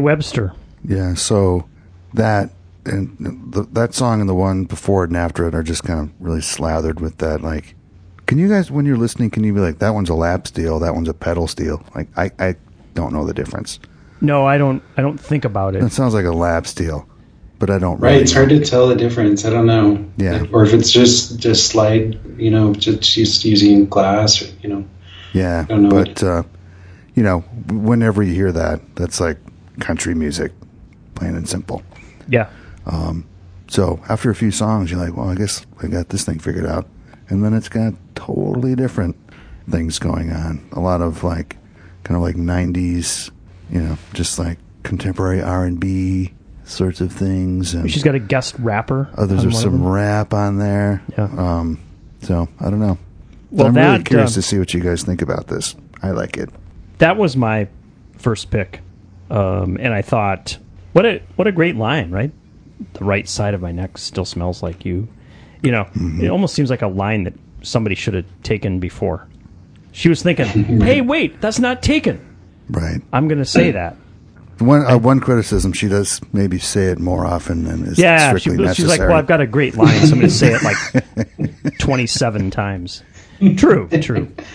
Webster. Yeah, so that and that song and the one before it and after it are just kind of really slathered with that. Like, can you guys, when you're listening, can you be like, that one's a lap steel, that one's a pedal steel? Like, I don't know the difference. No, I don't think about it. It sounds like a lap steel, but I don't. Right, really it's know. hard to tell the difference. I don't know. Yeah. Like, or if it's just slide, just using glass, or, Yeah, don't know. but whenever you hear that, that's like country music, plain and simple. Yeah. So after a few songs, you're like, well, I guess I got this thing figured out. And then it's got totally different things going on. A lot of like, kind of like 90s, just like contemporary R&B sorts of things. And She's got a guest rapper. there's on one of some them. rap on there. Yeah. So I don't know. Well, I'm really that, curious to see what you guys think about this. I like it. That was my first pick. And I thought, what a great line, right? The right side of my neck still smells like you. It almost seems like a line that somebody should have taken before. She was thinking, hey, wait, that's not taken. Right. I'm going to say that. One criticism, she does maybe say it more often than is strictly necessary. She's like, well, I've got a great line, so I'm going to say it like 27 times. True. Just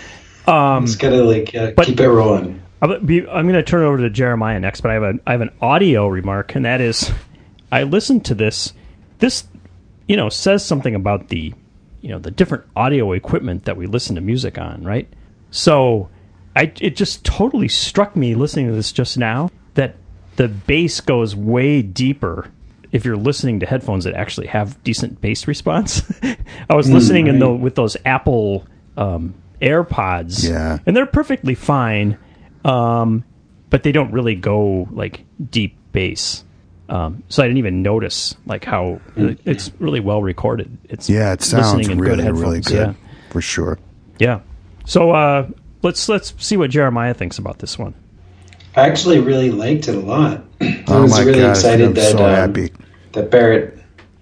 gotta keep it rolling. I'm going to turn it over to Jeremiah next, but I have an audio remark, and that is, I listened to this. This, says something about the different audio equipment that we listen to music on, right? So, it just totally struck me listening to this just now that the bass goes way deeper if you're listening to headphones that actually have decent bass response. I was listening with those Apple AirPods, yeah, and they're perfectly fine. But they don't really go like deep bass. So I didn't even notice like how it's really well recorded. It sounds really good, yeah. For sure. Yeah. So let's see what Jeremiah thinks about this one. I actually really liked it a lot. I Oh was my really gosh, excited I'm that so happy. that Barrett,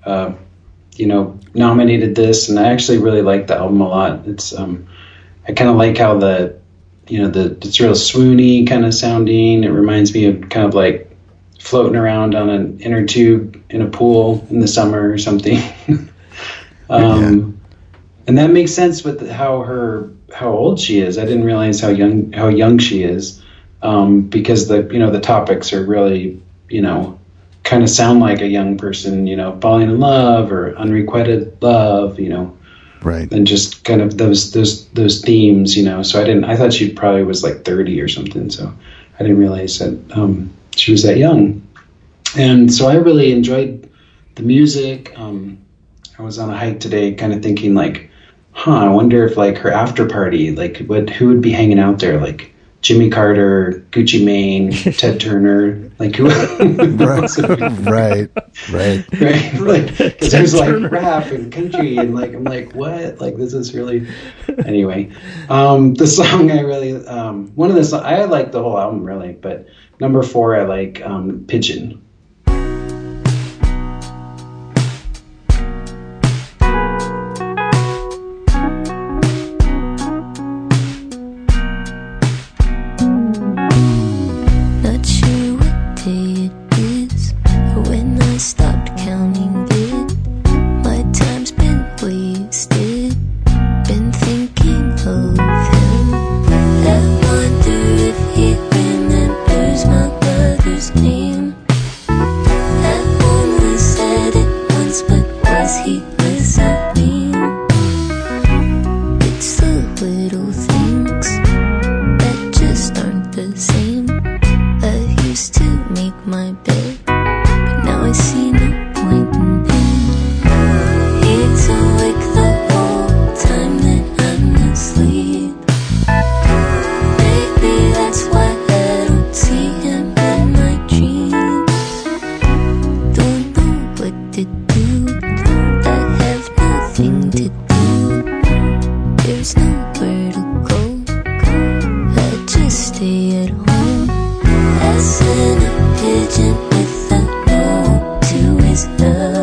nominated this, and I actually really liked the album a lot. It's I kind of like how it's real swoony kind of sounding. It reminds me of kind of like floating around on an inner tube in a pool in the summer or something. And that makes sense with how old she is. I didn't realize how young she is, because the topics are really, kind of sound like a young person, falling in love or unrequited love, right, and just kind of those themes, So I thought she probably was like 30 or something. So I didn't realize that she was that young. And so I really enjoyed the music. I was on a hike today, kind of thinking like, I wonder if like her after party, like who would be hanging out there, like Jimmy Carter, Gucci Mane, Ted Turner, like who? Right. Like, because there's like rap and country, and like I'm like, what? Like this is really. Anyway, the song I really one of the songs I like the whole album really, but number 4 I like Pigeon. As in a pigeon with a note to his love.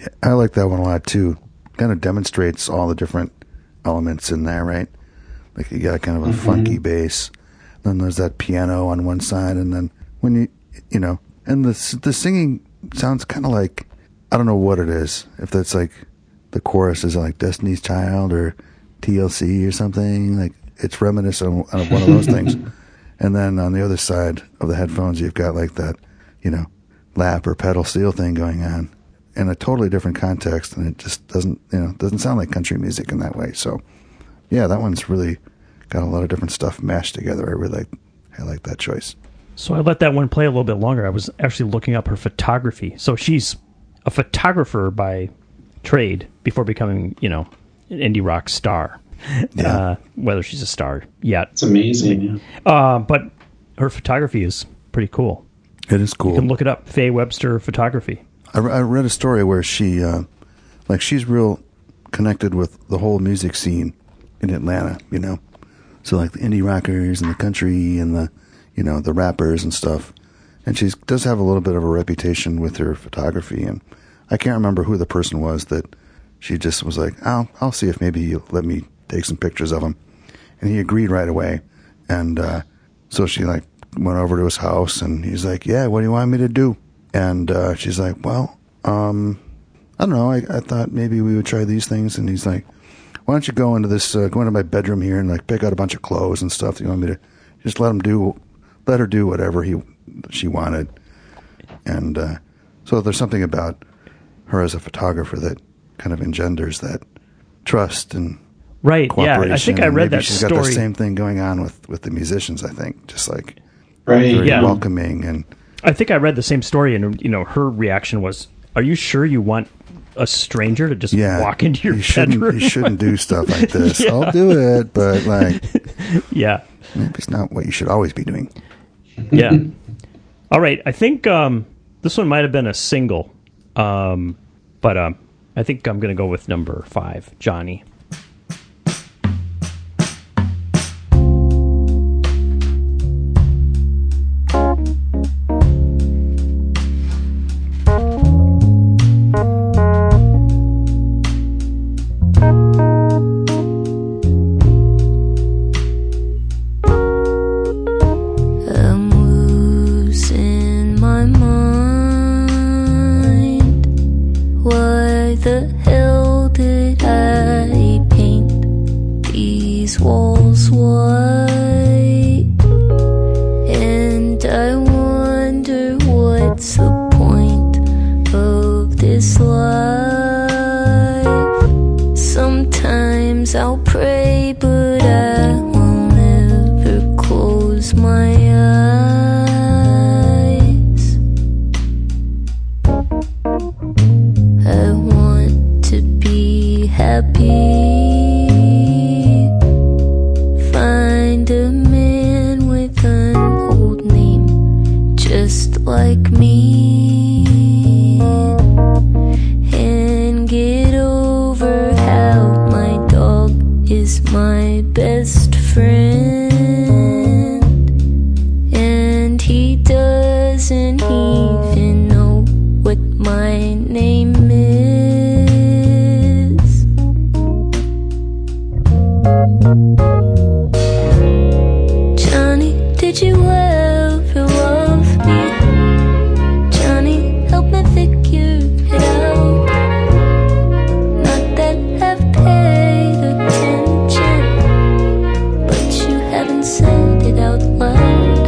I like that one a lot too. Kind of demonstrates all the different elements in there, right? Like you got kind of a funky bass, then there's that piano on one side, and then when you know, and the singing sounds kind of like, I don't know what it is. If that's like the chorus is like Destiny's Child or TLC or something, like it's reminiscent of one of those things. And then on the other side of the headphones, you've got like that, you know, lap or pedal steel thing going on in a totally different context, and it just doesn't sound like country music in that way. So, yeah, that one's really got a lot of different stuff mashed together. I like that choice. So I let that one play a little bit longer. I was actually looking up her photography. So she's a photographer by trade before becoming, you know, an indie rock star. Yeah. Whether she's a star yet. It's amazing. But her photography is pretty cool. It is cool. You can look it up, Faye Webster photography. I read a story where she, she's real connected with the whole music scene in Atlanta, you know? So like the indie rockers and the country and the, you know, the rappers and stuff. And she does have a little bit of a reputation with her photography. And I can't remember who the person was that she just was like, I'll see if maybe you'll let me take some pictures of him. And he agreed right away. And so she like went over to his house and he's like, yeah, what do you want me to do? And she's like, well, I don't know. I thought maybe we would try these things. And he's like, why don't you go into my bedroom here and like pick out a bunch of clothes and stuff. You want me to just let her do whatever she wanted. And so there's something about her as a photographer that kind of engenders that trust and right. Yeah, I think I read maybe that she's story. got the same thing going on with the musicians. I think just like Right. very Yeah. welcoming. And I think I read the same story, and you know, her reaction was, "Are you sure you want a stranger to just walk into your bedroom?" You shouldn't do stuff like this. Yeah. I'll do it, but like Yeah, maybe it's not what you should always be doing. yeah. All right, I think this one might have been a single, but I think I'm going to go with number 5, Johnny. I'm losing my mind. Why the hell did I paint these walls white? And I wonder what's the point of this life. Sometimes I'll pray, but I will never close my eyes. I want to be happy. Find a man with an old name just like me, and get over how my dog is my best friend, and he doesn't even know what my name is. Johnny, did you ever love me? Johnny, help me figure it out. Not that I've paid attention, but you haven't said it out loud.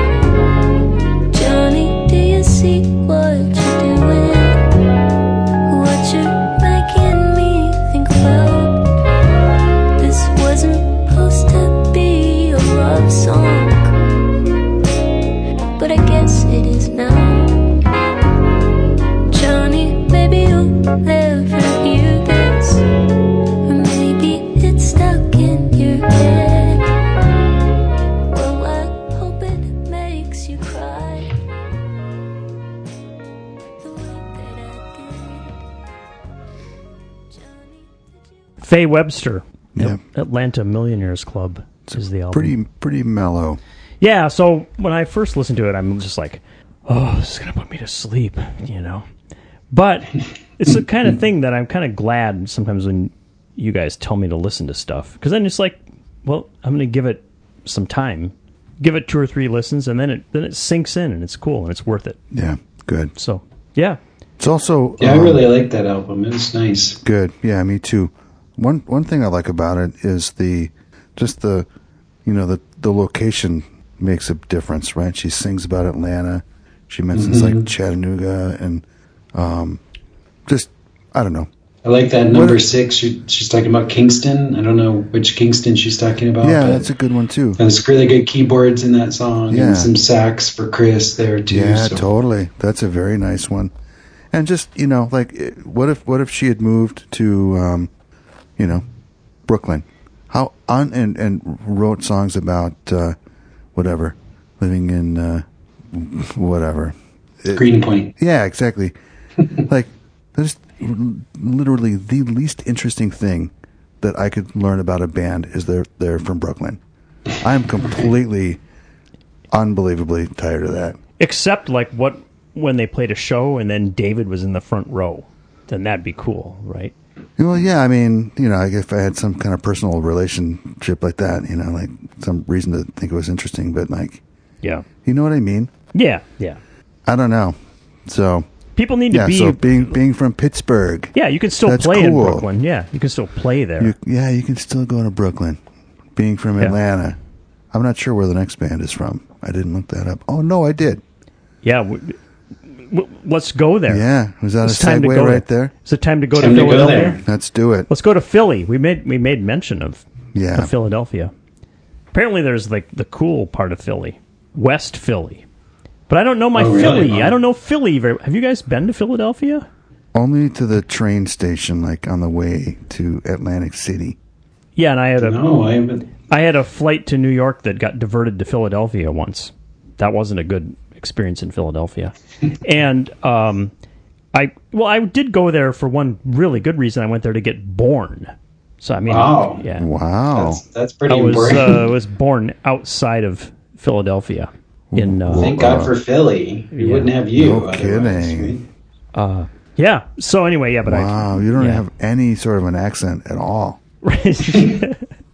Johnny, do you see what you're doing? What you're making me think about? This wasn't supposed to be a love song, but I guess it is now. Johnny, maybe you'll never hear this, or maybe it's stuck in your head. Well, I hope it makes you cry the way that I did. Johnny, did you? Faye Webster, Yeah. Atlanta Millionaires Club is the album. Pretty mellow. Yeah, so when I first listened to it, I'm just like, oh, this is going to put me to sleep, you know. But it's the kind of thing that I'm kind of glad sometimes when you guys tell me to listen to stuff, because then it's like, well, I'm going to give it some time, give it 2 or 3 listens, and then it sinks in and it's cool and it's worth it. Yeah, good. So yeah, It's also Yeah, I really like that album. It was nice. good. Yeah, me too. One thing I like about it is the location makes a difference, right? She sings about Atlanta. She mentions like Chattanooga and just I don't know. I like that number 6. She's talking about Kingston. I don't know which Kingston she's talking about. Yeah, but that's a good one too. there's really good keyboards in that song, Yeah. and some sax for Chris there too. Yeah, so. totally. That's a very nice one. And just like, what if she had moved to, Brooklyn? How and wrote songs about whatever, living in whatever. Greenpoint. Yeah, exactly. Like, there's literally the least interesting thing that I could learn about a band is they're from Brooklyn. I'm completely, unbelievably tired of that. except like when they played a show and then David was in the front row, then that'd be cool, right? Well, yeah, I mean, if I had some kind of personal relationship like that, like some reason to think it was interesting, but like, Yeah, you know what I mean? yeah. I don't know. So, People need to yeah, be. so being from Pittsburgh, Yeah, you can still That's play in cool. Brooklyn. Yeah, you can still play there. you can still go to Brooklyn. Being from Yeah. Atlanta, I'm not sure where the next band is from. I didn't look that up. Oh, no, I did. Yeah, let's go there. Yeah, was that It's a time to segue go right there. there? Is it time to go Time to to go Philadelphia? there. Let's do it. Let's go to Philly. We made mention of Yeah. Philadelphia. Apparently, there's like the cool part of Philly, West Philly. But I don't know my Oh, really? Philly. Wow. I don't know Philly. Have you guys been to Philadelphia? Only to the train station, like on the way to Atlantic City. Yeah, and I had No, I haven't. I had a flight to New York that got diverted to Philadelphia once. That wasn't a good experience in Philadelphia. And I did go there for one really good reason. I went there to get born. So I mean, Wow. yeah, Wow. That's pretty I was important. was born outside of Philadelphia. In Thank God for Philly. We Yeah. wouldn't have you. No otherwise, kidding. right? yeah. So anyway, yeah, but Wow, you don't yeah. have any sort of an accent at all. I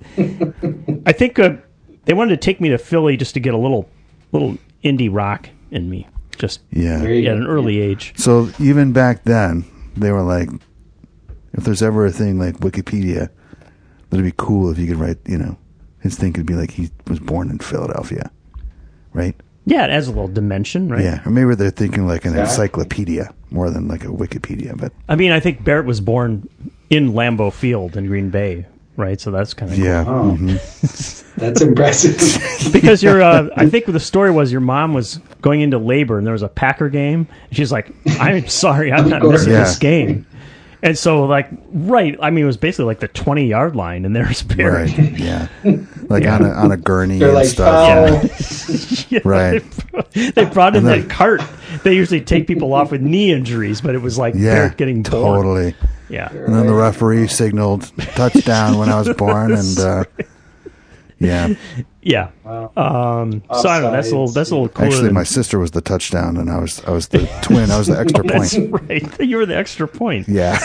think they wanted to take me to Philly just to get a little indie rock in me, just Yeah. There you at go. an early age. So even back then, they were like, if there's ever a thing like Wikipedia, that'd be cool if you could write, his thing could be like he was born in Philadelphia, right? Yeah, it adds a little dimension, right? Yeah. Or maybe they're thinking like an Exactly. encyclopedia more than like a Wikipedia, but I mean, I think Barrett was born in Lambeau Field in Green Bay, right? So that's kind of yeah. Oh, Mhm. that's impressive. cool. Because I think the story was your mom was going into labor and there was a Packer game. And she's like, I'm sorry, I'm not course. missing Yeah. this game. And so, like, right, I mean, it was basically like the 20-yard line, and there's Barrett. Right. Yeah. Like Yeah. on a gurney They're and like, stuff. oh, Yeah, Right. They brought in And then- that cart. They usually take people off with knee injuries, but it was like Yeah. Barrett getting born. Totally. Yeah. And then the referee signaled touchdown when I was born, and yeah. Yeah. wow. So I don't know. That's a little cooler. Actually, than- my sister was the touchdown, and I was the twin. I was the extra That's point. right. You were the extra point. Yeah.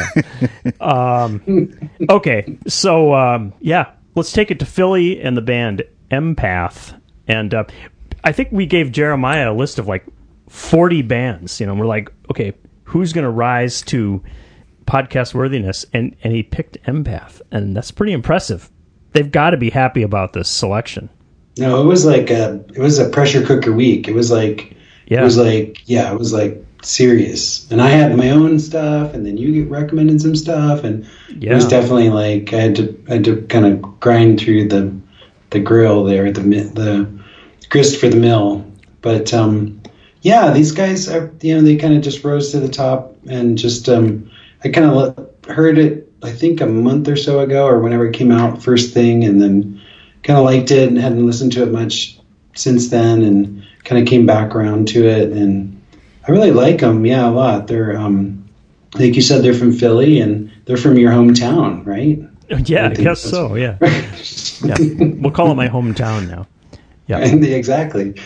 Yeah. Okay. So, yeah, let's take it to Philly and the band Empath. And I think we gave Jeremiah a list of like 40 bands. We're like, okay, who's going to rise to podcast worthiness? And he picked Empath. And that's pretty impressive. They've got to be happy about this selection. No, it was like it was a pressure cooker week. It was like Yeah. it was like serious. And I had my own stuff, and then you recommended some stuff, and it was Yeah. definitely like I had to kind of grind through the grill there, the grist for the mill. But yeah, these guys are they kind of just rose to the top, and just I kind of heard it I think a month or so ago, or whenever it came out first thing, and then kind of liked it and hadn't listened to it much since then, and kind of came back around to it, and I really like them. Yeah, a lot. They're like you said, they're from Philly, and they're from your hometown, right? Yeah, I think guess that's- so. Yeah. Yeah. We'll call it my hometown now. Yeah. And exactly.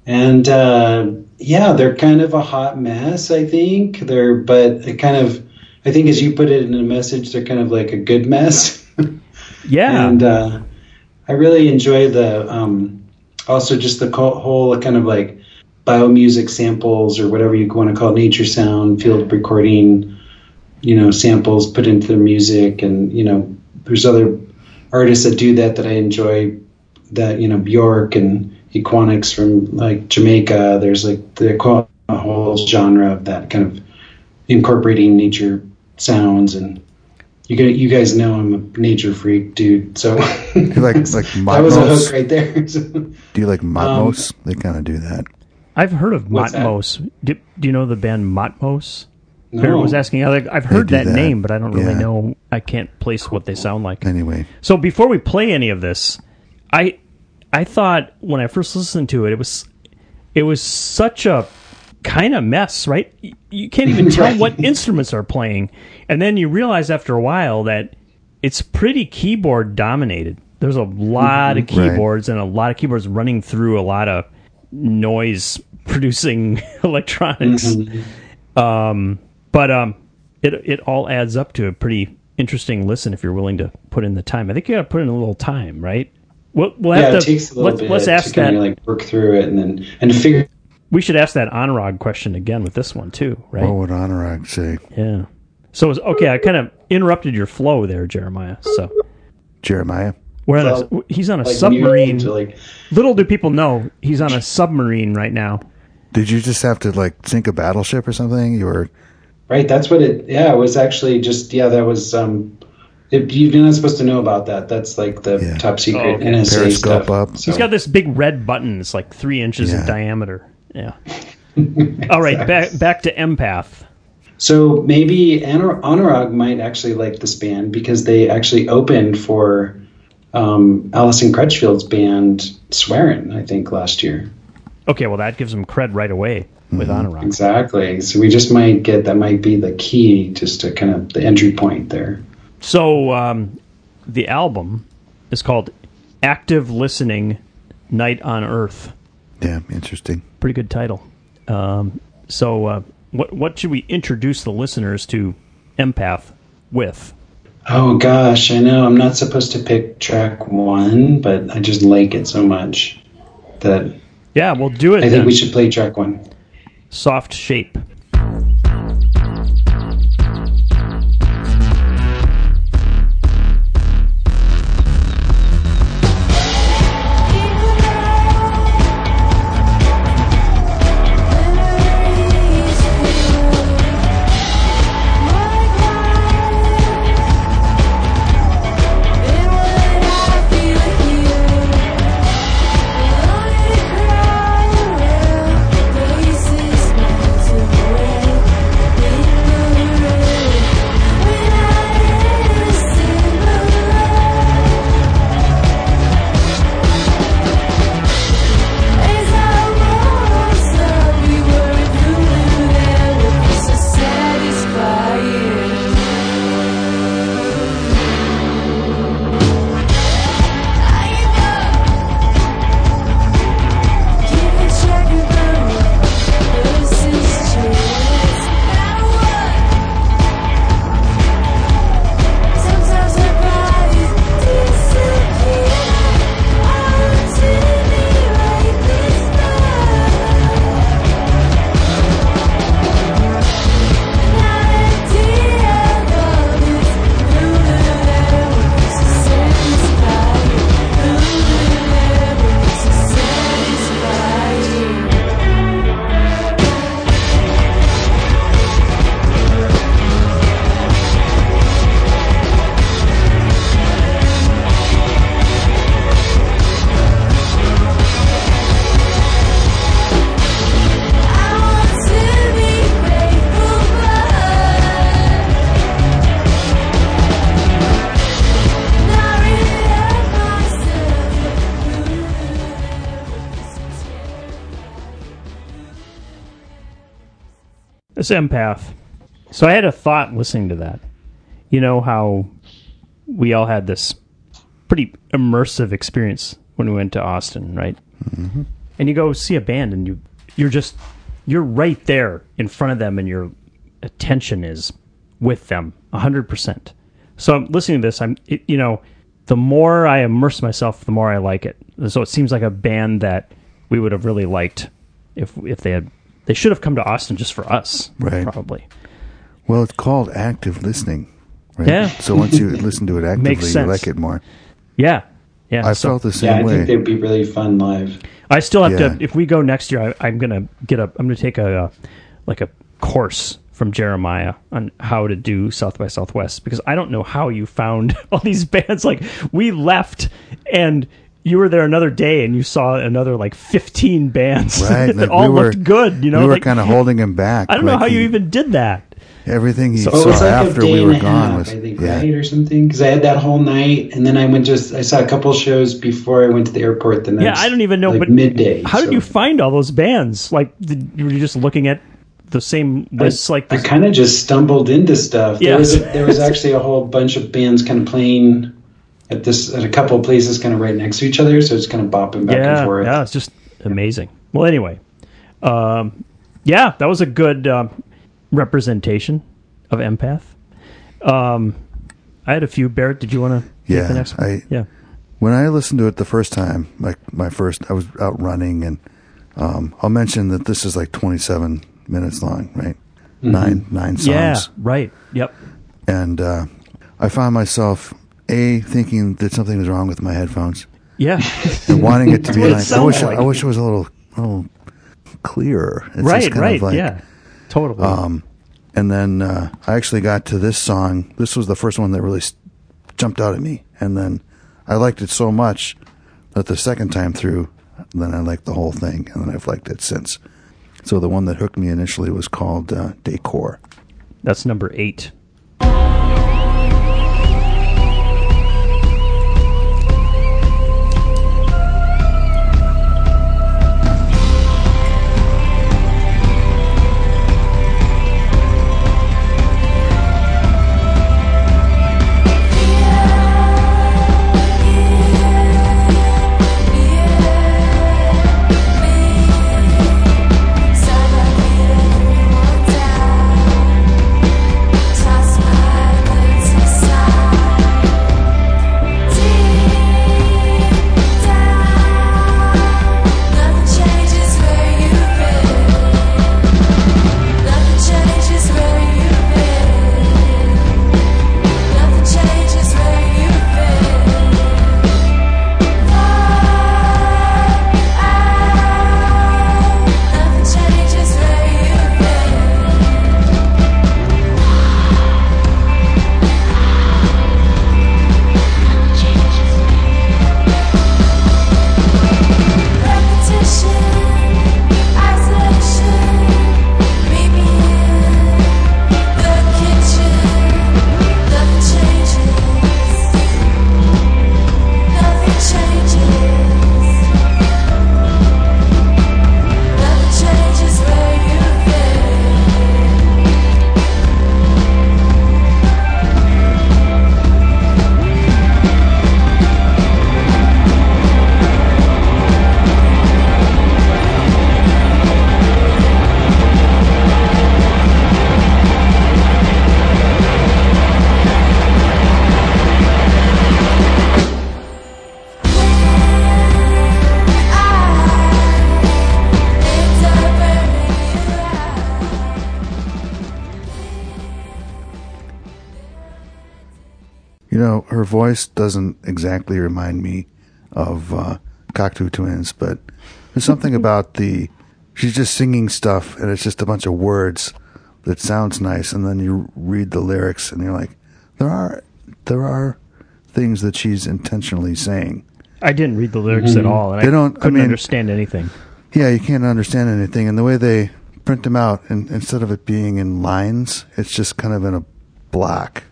And yeah, they're kind of a hot mess, I think. But it kind of, I think as you put it in a message, they're kind of like a good mess. Yeah. And I really enjoy the also just the whole kind of like biomusic samples or whatever you want to call it, nature sound, field recording, samples put into their music. And, there's other artists that do that I enjoy, that, Bjork and Equonics from like Jamaica. There's like a whole genre of that kind of incorporating nature sounds. And you guys know I'm a nature freak, dude. So You like that was a Matmos? hook right there. Do you like Matmos? They kind of do that. I've heard of What's that? Matmos. Do you know the band Matmos? No. Barrett was asking. I've heard do that that. name, but I don't really Yeah. know. I can't place what they sound like. Anyway, So before we play any of this, I thought when I first listened to it, it was such a kind of mess, right? You can't even tell Right. what instruments are playing, and then you realize after a while that it's pretty keyboard dominated. There's a lot of Right. keyboards and a lot of keyboards running through a lot of noise producing electronics. But it all adds up to a pretty interesting listen if you're willing to put in the time. I think you got to put in a little time, right? We'll Yeah, have it to. takes a little bit Let's ask to kind that. of like work through it and to figure. We should ask that Anurag question again with this one too, right? what would Anurag say? Yeah. So okay, I kind of interrupted your flow there, Jeremiah. So Jeremiah? he's on a Like submarine. to like, Little do people know he's on a submarine right now. Did you just have to like sink a battleship or something? You were right, that's what it. Yeah, it was actually just. Yeah, that was. You're not supposed to know about that. That's like the Yeah. top secret Oh, okay. NSA Periscope stuff. up. So, He's got this big red button. It's like 3 inches in Yeah. diameter. Yeah. All right, back to Empath. so maybe Anurag might actually like this band because they actually opened for Alison Crutchfield's band Swearin', I think, last year. Okay, well that gives him cred right away with Anurag. Exactly. So we just might get that might be the key, just to kind of the entry point there. So the album is called Active Listening Night on Earth. yeah, interesting. Pretty good title. So what should we introduce the listeners to Empath with? Oh gosh, I know I'm not supposed to pick track 1, but I just like it so much that Yeah, we'll do it I think then. we should play track 1. Soft Shape. This Empath. So I had a thought listening to that. You know how we all had this pretty immersive experience when we went to Austin, right? Mm-hmm. and you go see a band, and you're right there in front of them, and your attention is with them 100%. So I'm listening to this. The more I immerse myself, the more I like it. So it seems like a band that we would have really liked if they should have come to Austin just for us, Right. Probably. Well, it's called active listening, right? Yeah. So once you listen to it actively, Makes you sense. like it more. Yeah. I felt the Yeah, same I way. think they'd be really fun live. I still have Yeah. to. If we go next year, I'm gonna take a course from Jeremiah on how to do South by Southwest, because I don't know how you found all these bands. Like, we left and you were there another day and you saw another 15 bands Right, that like all we were- looked good. we were kind of holding him back. I don't know like how you he- even did that. Everything he Well, it saw was like after a day we and were a gone half, was I think, yeah. right, or something. Because I had that whole night, and then I saw a couple shows before I went to the airport the next. Yeah, I don't even know. But midday. how did so you find all those bands? Like, were you just looking at the same lists? I this? kind of just stumbled into stuff. Yeah. There was actually a whole bunch of bands kind of playing at a couple of places kind of right next to each other, so it's kind of bopping back and forth. Yeah, it's just amazing. Well, anyway, that was a good representation of Empath. I had a few. Barrett, did you want to Yeah, take the next one? Yeah. When I listened to it the first time, I was out running, and I'll mention that this is 27 minutes long, right? Mm-hmm. Nine songs. Yeah, right. Yep. And I found myself thinking that something was wrong with my headphones, Yeah. and wanting it to be what it I sounds like. wish it was a little clearer. It's right, just kind right. of like, Yeah. Totally. And then I actually got to this song. This was the first one that really jumped out at me. And then I liked it so much that the second time through, then I liked the whole thing. And then I've liked it since. So the one that hooked me initially was called Decor. That's number 8. You know, her voice doesn't exactly remind me of Cocteau Twins, but there's something about she's just singing stuff, and it's just a bunch of words that sounds nice, and then you read the lyrics, and you're like, there are things that she's intentionally saying. I didn't read the lyrics at all, and couldn't understand anything. Yeah, you can't understand anything, and the way they print them out, and instead of it being in lines, it's just kind of in a block.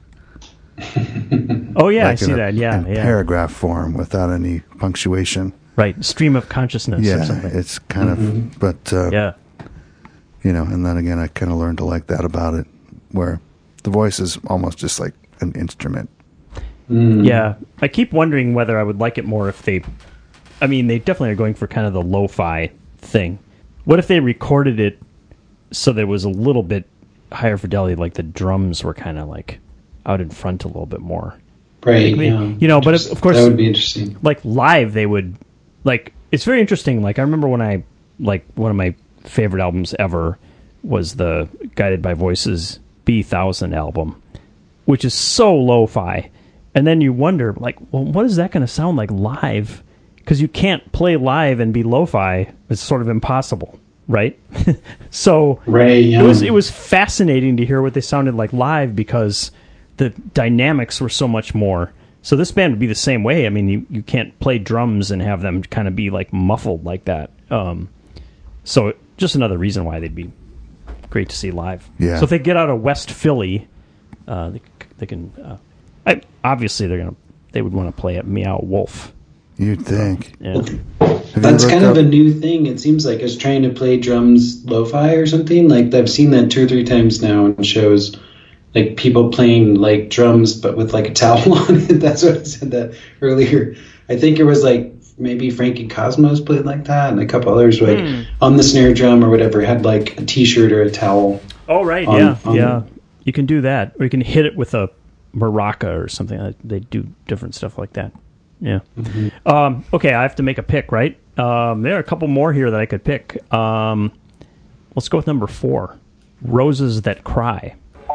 Oh, yeah, I Like see in that. Yeah, in yeah. paragraph form without any punctuation. Right, stream of consciousness or Yeah, something. it's kind of, but Yeah. you know, and then again, I kind of learned to like that about it, where the voice is almost just like an instrument. Yeah, I keep wondering whether I would like it more if they I mean, they definitely are going for kind of the lo-fi thing. What if they recorded it so that it was a little bit higher fidelity, like the drums were kind of like out in front a little bit more? Right. I mean, Yeah. you know, but of course, that would be interesting. like live, they would like. It's very interesting. Like I remember when I like one of my favorite albums ever was the Guided by Voices B1000 album, which is so lo-fi. And then you wonder, like, well, what is that going to sound like live? Because you can't play live and be lo-fi. It's sort of impossible, right? So Right. Yeah. it was fascinating to hear what they sounded like live because the dynamics were so much more. So this band would be the same way. I mean, you can't play drums and have them kind of be like muffled like that. So just another reason why they'd be great to see live. Yeah. So if they get out of West Philly, they can. Obviously, they would want to play at Meow Wolf. You'd think. Yeah. Have you That's looked kind of up- a new thing. It seems like it's trying to play drums lo-fi or something. Like I've seen that 2 or 3 times now in shows. Like people playing like drums, but with like a towel on it. That's what I said that earlier. I think it was like maybe Frankie Cosmos played like that, and a couple others like on the snare drum or whatever had like a T-shirt or a towel. Oh right, yeah. You can do that, or you can hit it with a maraca or something. They do different stuff like that. Yeah. Okay, I have to make a pick, right? There are a couple more here that I could pick. Let's go with number 4, Roses That Cry.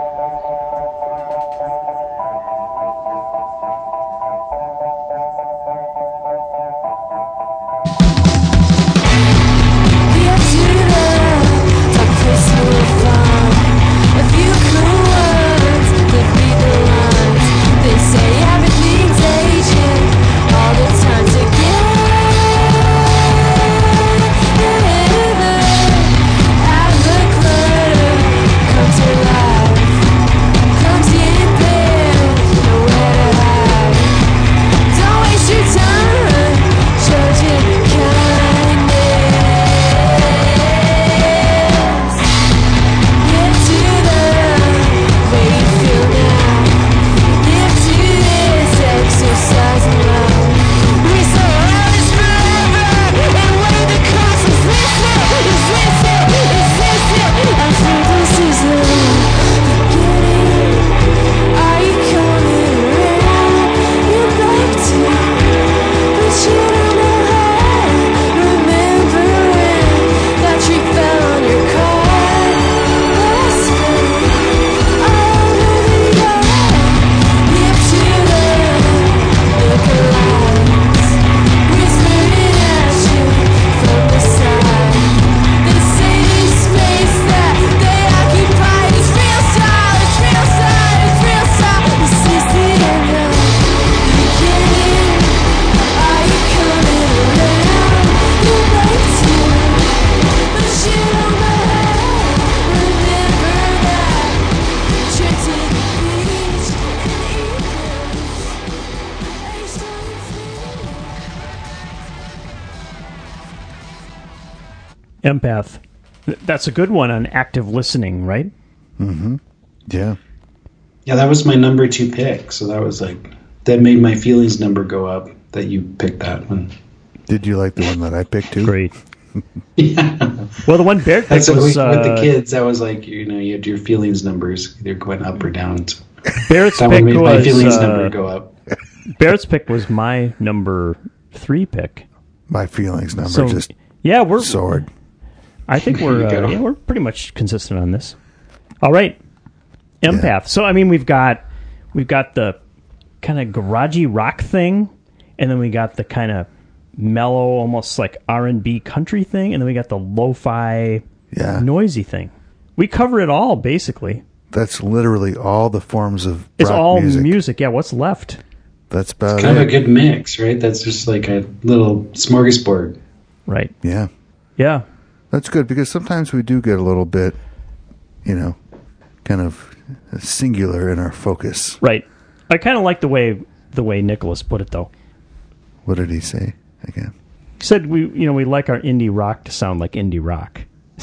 Empath. That's a good one on active listening, right? Yeah. Yeah, that was my number 2 pick. So that was like that made my feelings number go up that you picked that one. Did you like the one that I picked too? Great. Yeah. Well, the one Barrett picked That's what was with the kids. That was like you had your feelings numbers either going up or down. So Barrett's that pick one made my was feelings number go up. Barrett's pick was my number 3 pick. My feelings number So just yeah, we're soared. I think There you go. we're pretty much consistent on this. All right, Empath. Yeah. So I mean, we've got the kind of garagey rock thing, and then we got the kind of mellow, almost like R&B country thing, and then we got the lo-fi, Yeah. noisy thing. We cover it all basically. That's literally all the forms of It's rock all music. music. Yeah, what's left? That's about Kind of a it. good mix, right? That's just like a little smorgasbord. Right. Yeah. Yeah. That's good because sometimes we do get a little bit, kind of singular in our focus. Right. I kind of like the way Nicholas put it though. What did he say again? He said we like our indie rock to sound like indie rock.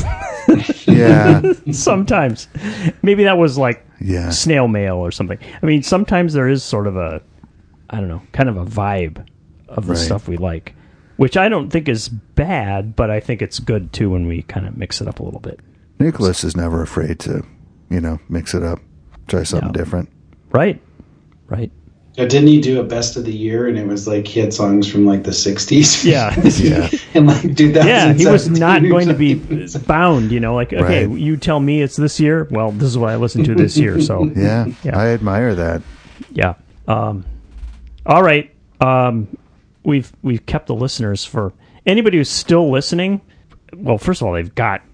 Yeah. Sometimes. Maybe that was like Yeah. snail mail or something. I mean, sometimes there is sort of a, I don't know, kind of a vibe of the Right. stuff we like. which I don't think is bad, but I think it's good too when we kind of mix it up a little bit. Nicholas is never afraid to, mix it up, try something No. different. Right. Didn't he do a best of the year? And it was like he had songs from like the 60s. Yeah. Yeah. And like 2017. Yeah, he was not or going to be something. bound, like, okay, Right. you tell me it's this year. Well, this is what I listened to this year. So, Yeah, Yeah. I admire that. yeah. All right. We've kept the listeners for anybody who's still listening. Well, first of all, they've got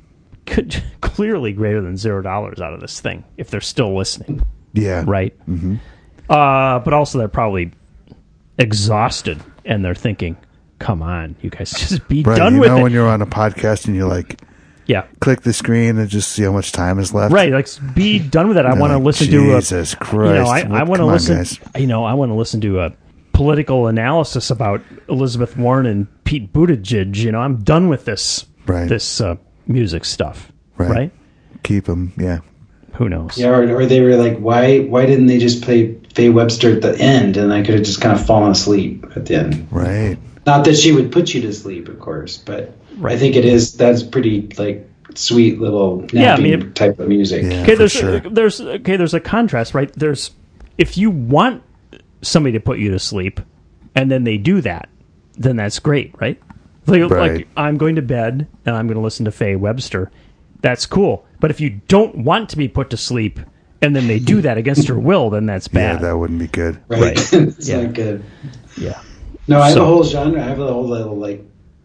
clearly greater than $0 out of this thing if they're still listening, Yeah. right? Mm-hmm. But also they're probably exhausted and they're thinking, "Come on, you guys, just be Right. done You with know it." when you're on a podcast and you like Yeah. click the screen and just see how much time is left. Right, like be done with it. I You're want to like, listen to Jesus Christ. I want to Come on, listen. guys. I want to listen to a political analysis about Elizabeth Warren and Pete Buttigieg. I'm done with this. Right. This music stuff. Right. Right. Keep them. Yeah. Who knows? Yeah, or they were like, why didn't they just play Faye Webster at the end? And I could have just kind of fallen asleep at the end. Right. Not that she would put you to sleep, of course, but Right. I think that's pretty like sweet little napping type of music. Yeah. Okay, for sure. there's a contrast, right? There's if you want somebody to put you to sleep, and then they do that, then that's great, right? Like Right. I'm going to bed and I'm going to listen to Faye Webster. That's cool. But if you don't want to be put to sleep and then they do that against your will, then that's Yeah, bad. that wouldn't be good. Right. It's Yeah. not good. Yeah. No, I have So- a whole genre. I have a whole little like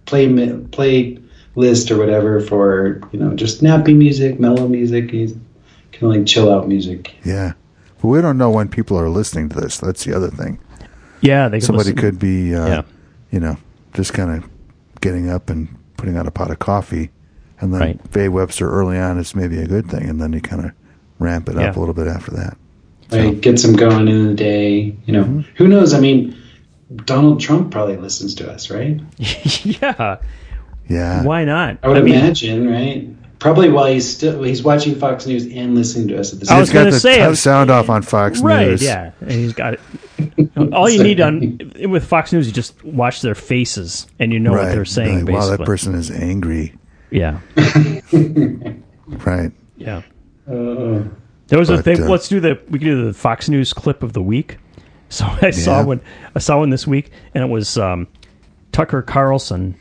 play list or whatever for just nappy music, mellow music, kind of like chill out music. Yeah. But we don't know when people are listening to this. That's the other thing. Yeah, they can Somebody listen. could be, Yeah. just kind of getting up and putting out a pot of coffee. And then Right. Faye Webster early on is maybe a good thing. And then you kind of ramp it up Yeah. a little bit after that. Right, get some going in the day. Who knows? I mean, Donald Trump probably listens to us, right? Yeah. Yeah. Why not? I would mean, imagine, right? Probably while he's watching Fox News and listening to us at the I same was He's got gonna the say, sound off on Fox Right, News. yeah. And he's got it. All you need with Fox News, you just watch their faces and you know what they're saying, Like, wow, basically. that person is angry. Yeah. Right. Yeah. There was a But, thing. We can do the Fox News clip of the week. So I saw one this week, and it was Tucker Carlson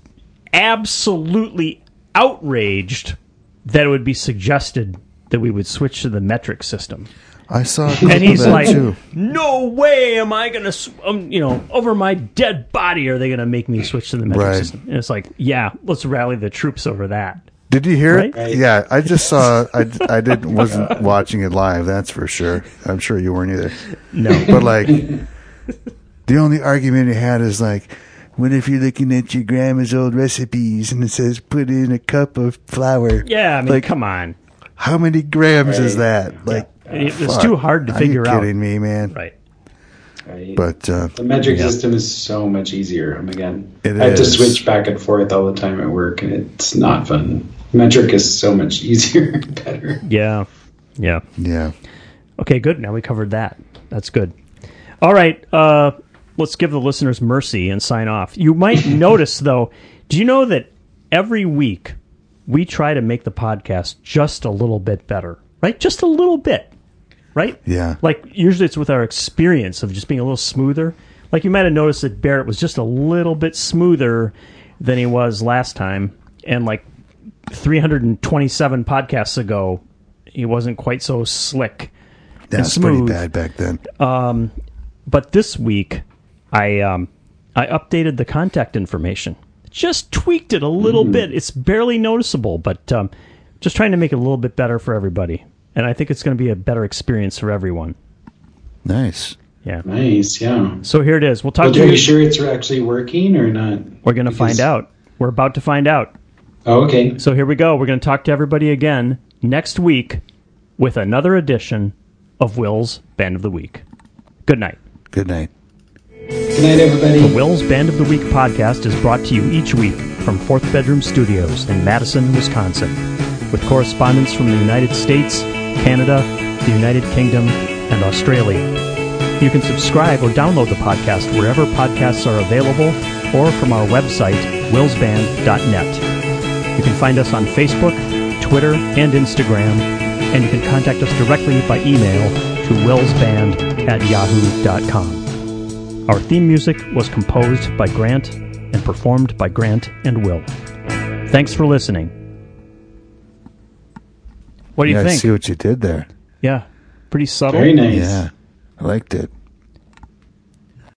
absolutely outraged that it would be suggested that we would switch to the metric system. I saw a clip And he's of that like, too. "No way am I going to, over my dead body, are they going to make me switch to the metric Right. system?" And it's like, yeah, let's rally the troops over that. Did you hear it? Right? Yeah, I just saw. Wasn't watching it live. That's for sure. I'm sure you weren't either. No. But like, the only argument he had is like, what if you're looking at your grandma's old recipes and it says put in a cup of flour? Yeah, I mean, like, come on. how many grams is that? Like, It's fuck. too hard to Are figure you out. kidding me, man? Right. Right. But The metric system is so much easier. Again, It I have to is. switch back and forth all the time at work, and it's not fun. Metric is so much easier and better. Yeah. Yeah. yeah, Okay, good. Now we covered that. That's good. All right. Let's give the listeners mercy and sign off. You might notice, though, do you know that every week we try to make the podcast just a little bit better, right? Just a little bit, right? yeah. Like, usually it's with our experience of just being a little smoother. Like, you might have noticed that Barrett was just a little bit smoother than he was last time. And, like, 327 podcasts ago, he wasn't quite so slick and That's pretty smooth. bad back then. But this week, I updated the contact information. Just tweaked it a little bit. It's barely noticeable, but just trying to make it a little bit better for everybody. And I think it's going to be a better experience for everyone. Nice. Yeah. Nice, yeah. So here it is. We'll talk But to are you. you sure it's actually working or not? We're going to find out. We're about to find out. Oh, okay. So here we go. We're going to talk to everybody again next week with another edition of Will's Band of the Week. Good night. Good night. Good night, everybody. The Will's Band of the Week podcast is brought to you each week from Fourth Bedroom Studios in Madison, Wisconsin, with correspondents from the United States, Canada, the United Kingdom, and Australia. You can subscribe or download the podcast wherever podcasts are available, or from our website, willsband.net. You can find us on Facebook, Twitter, and Instagram, and you can contact us directly by email to willsband@yahoo.com. Our theme music was composed by Grant and performed by Grant and Will. Thanks for listening. What do you I think? see what you did there. Yeah, pretty subtle. Very nice. Yeah, I liked it.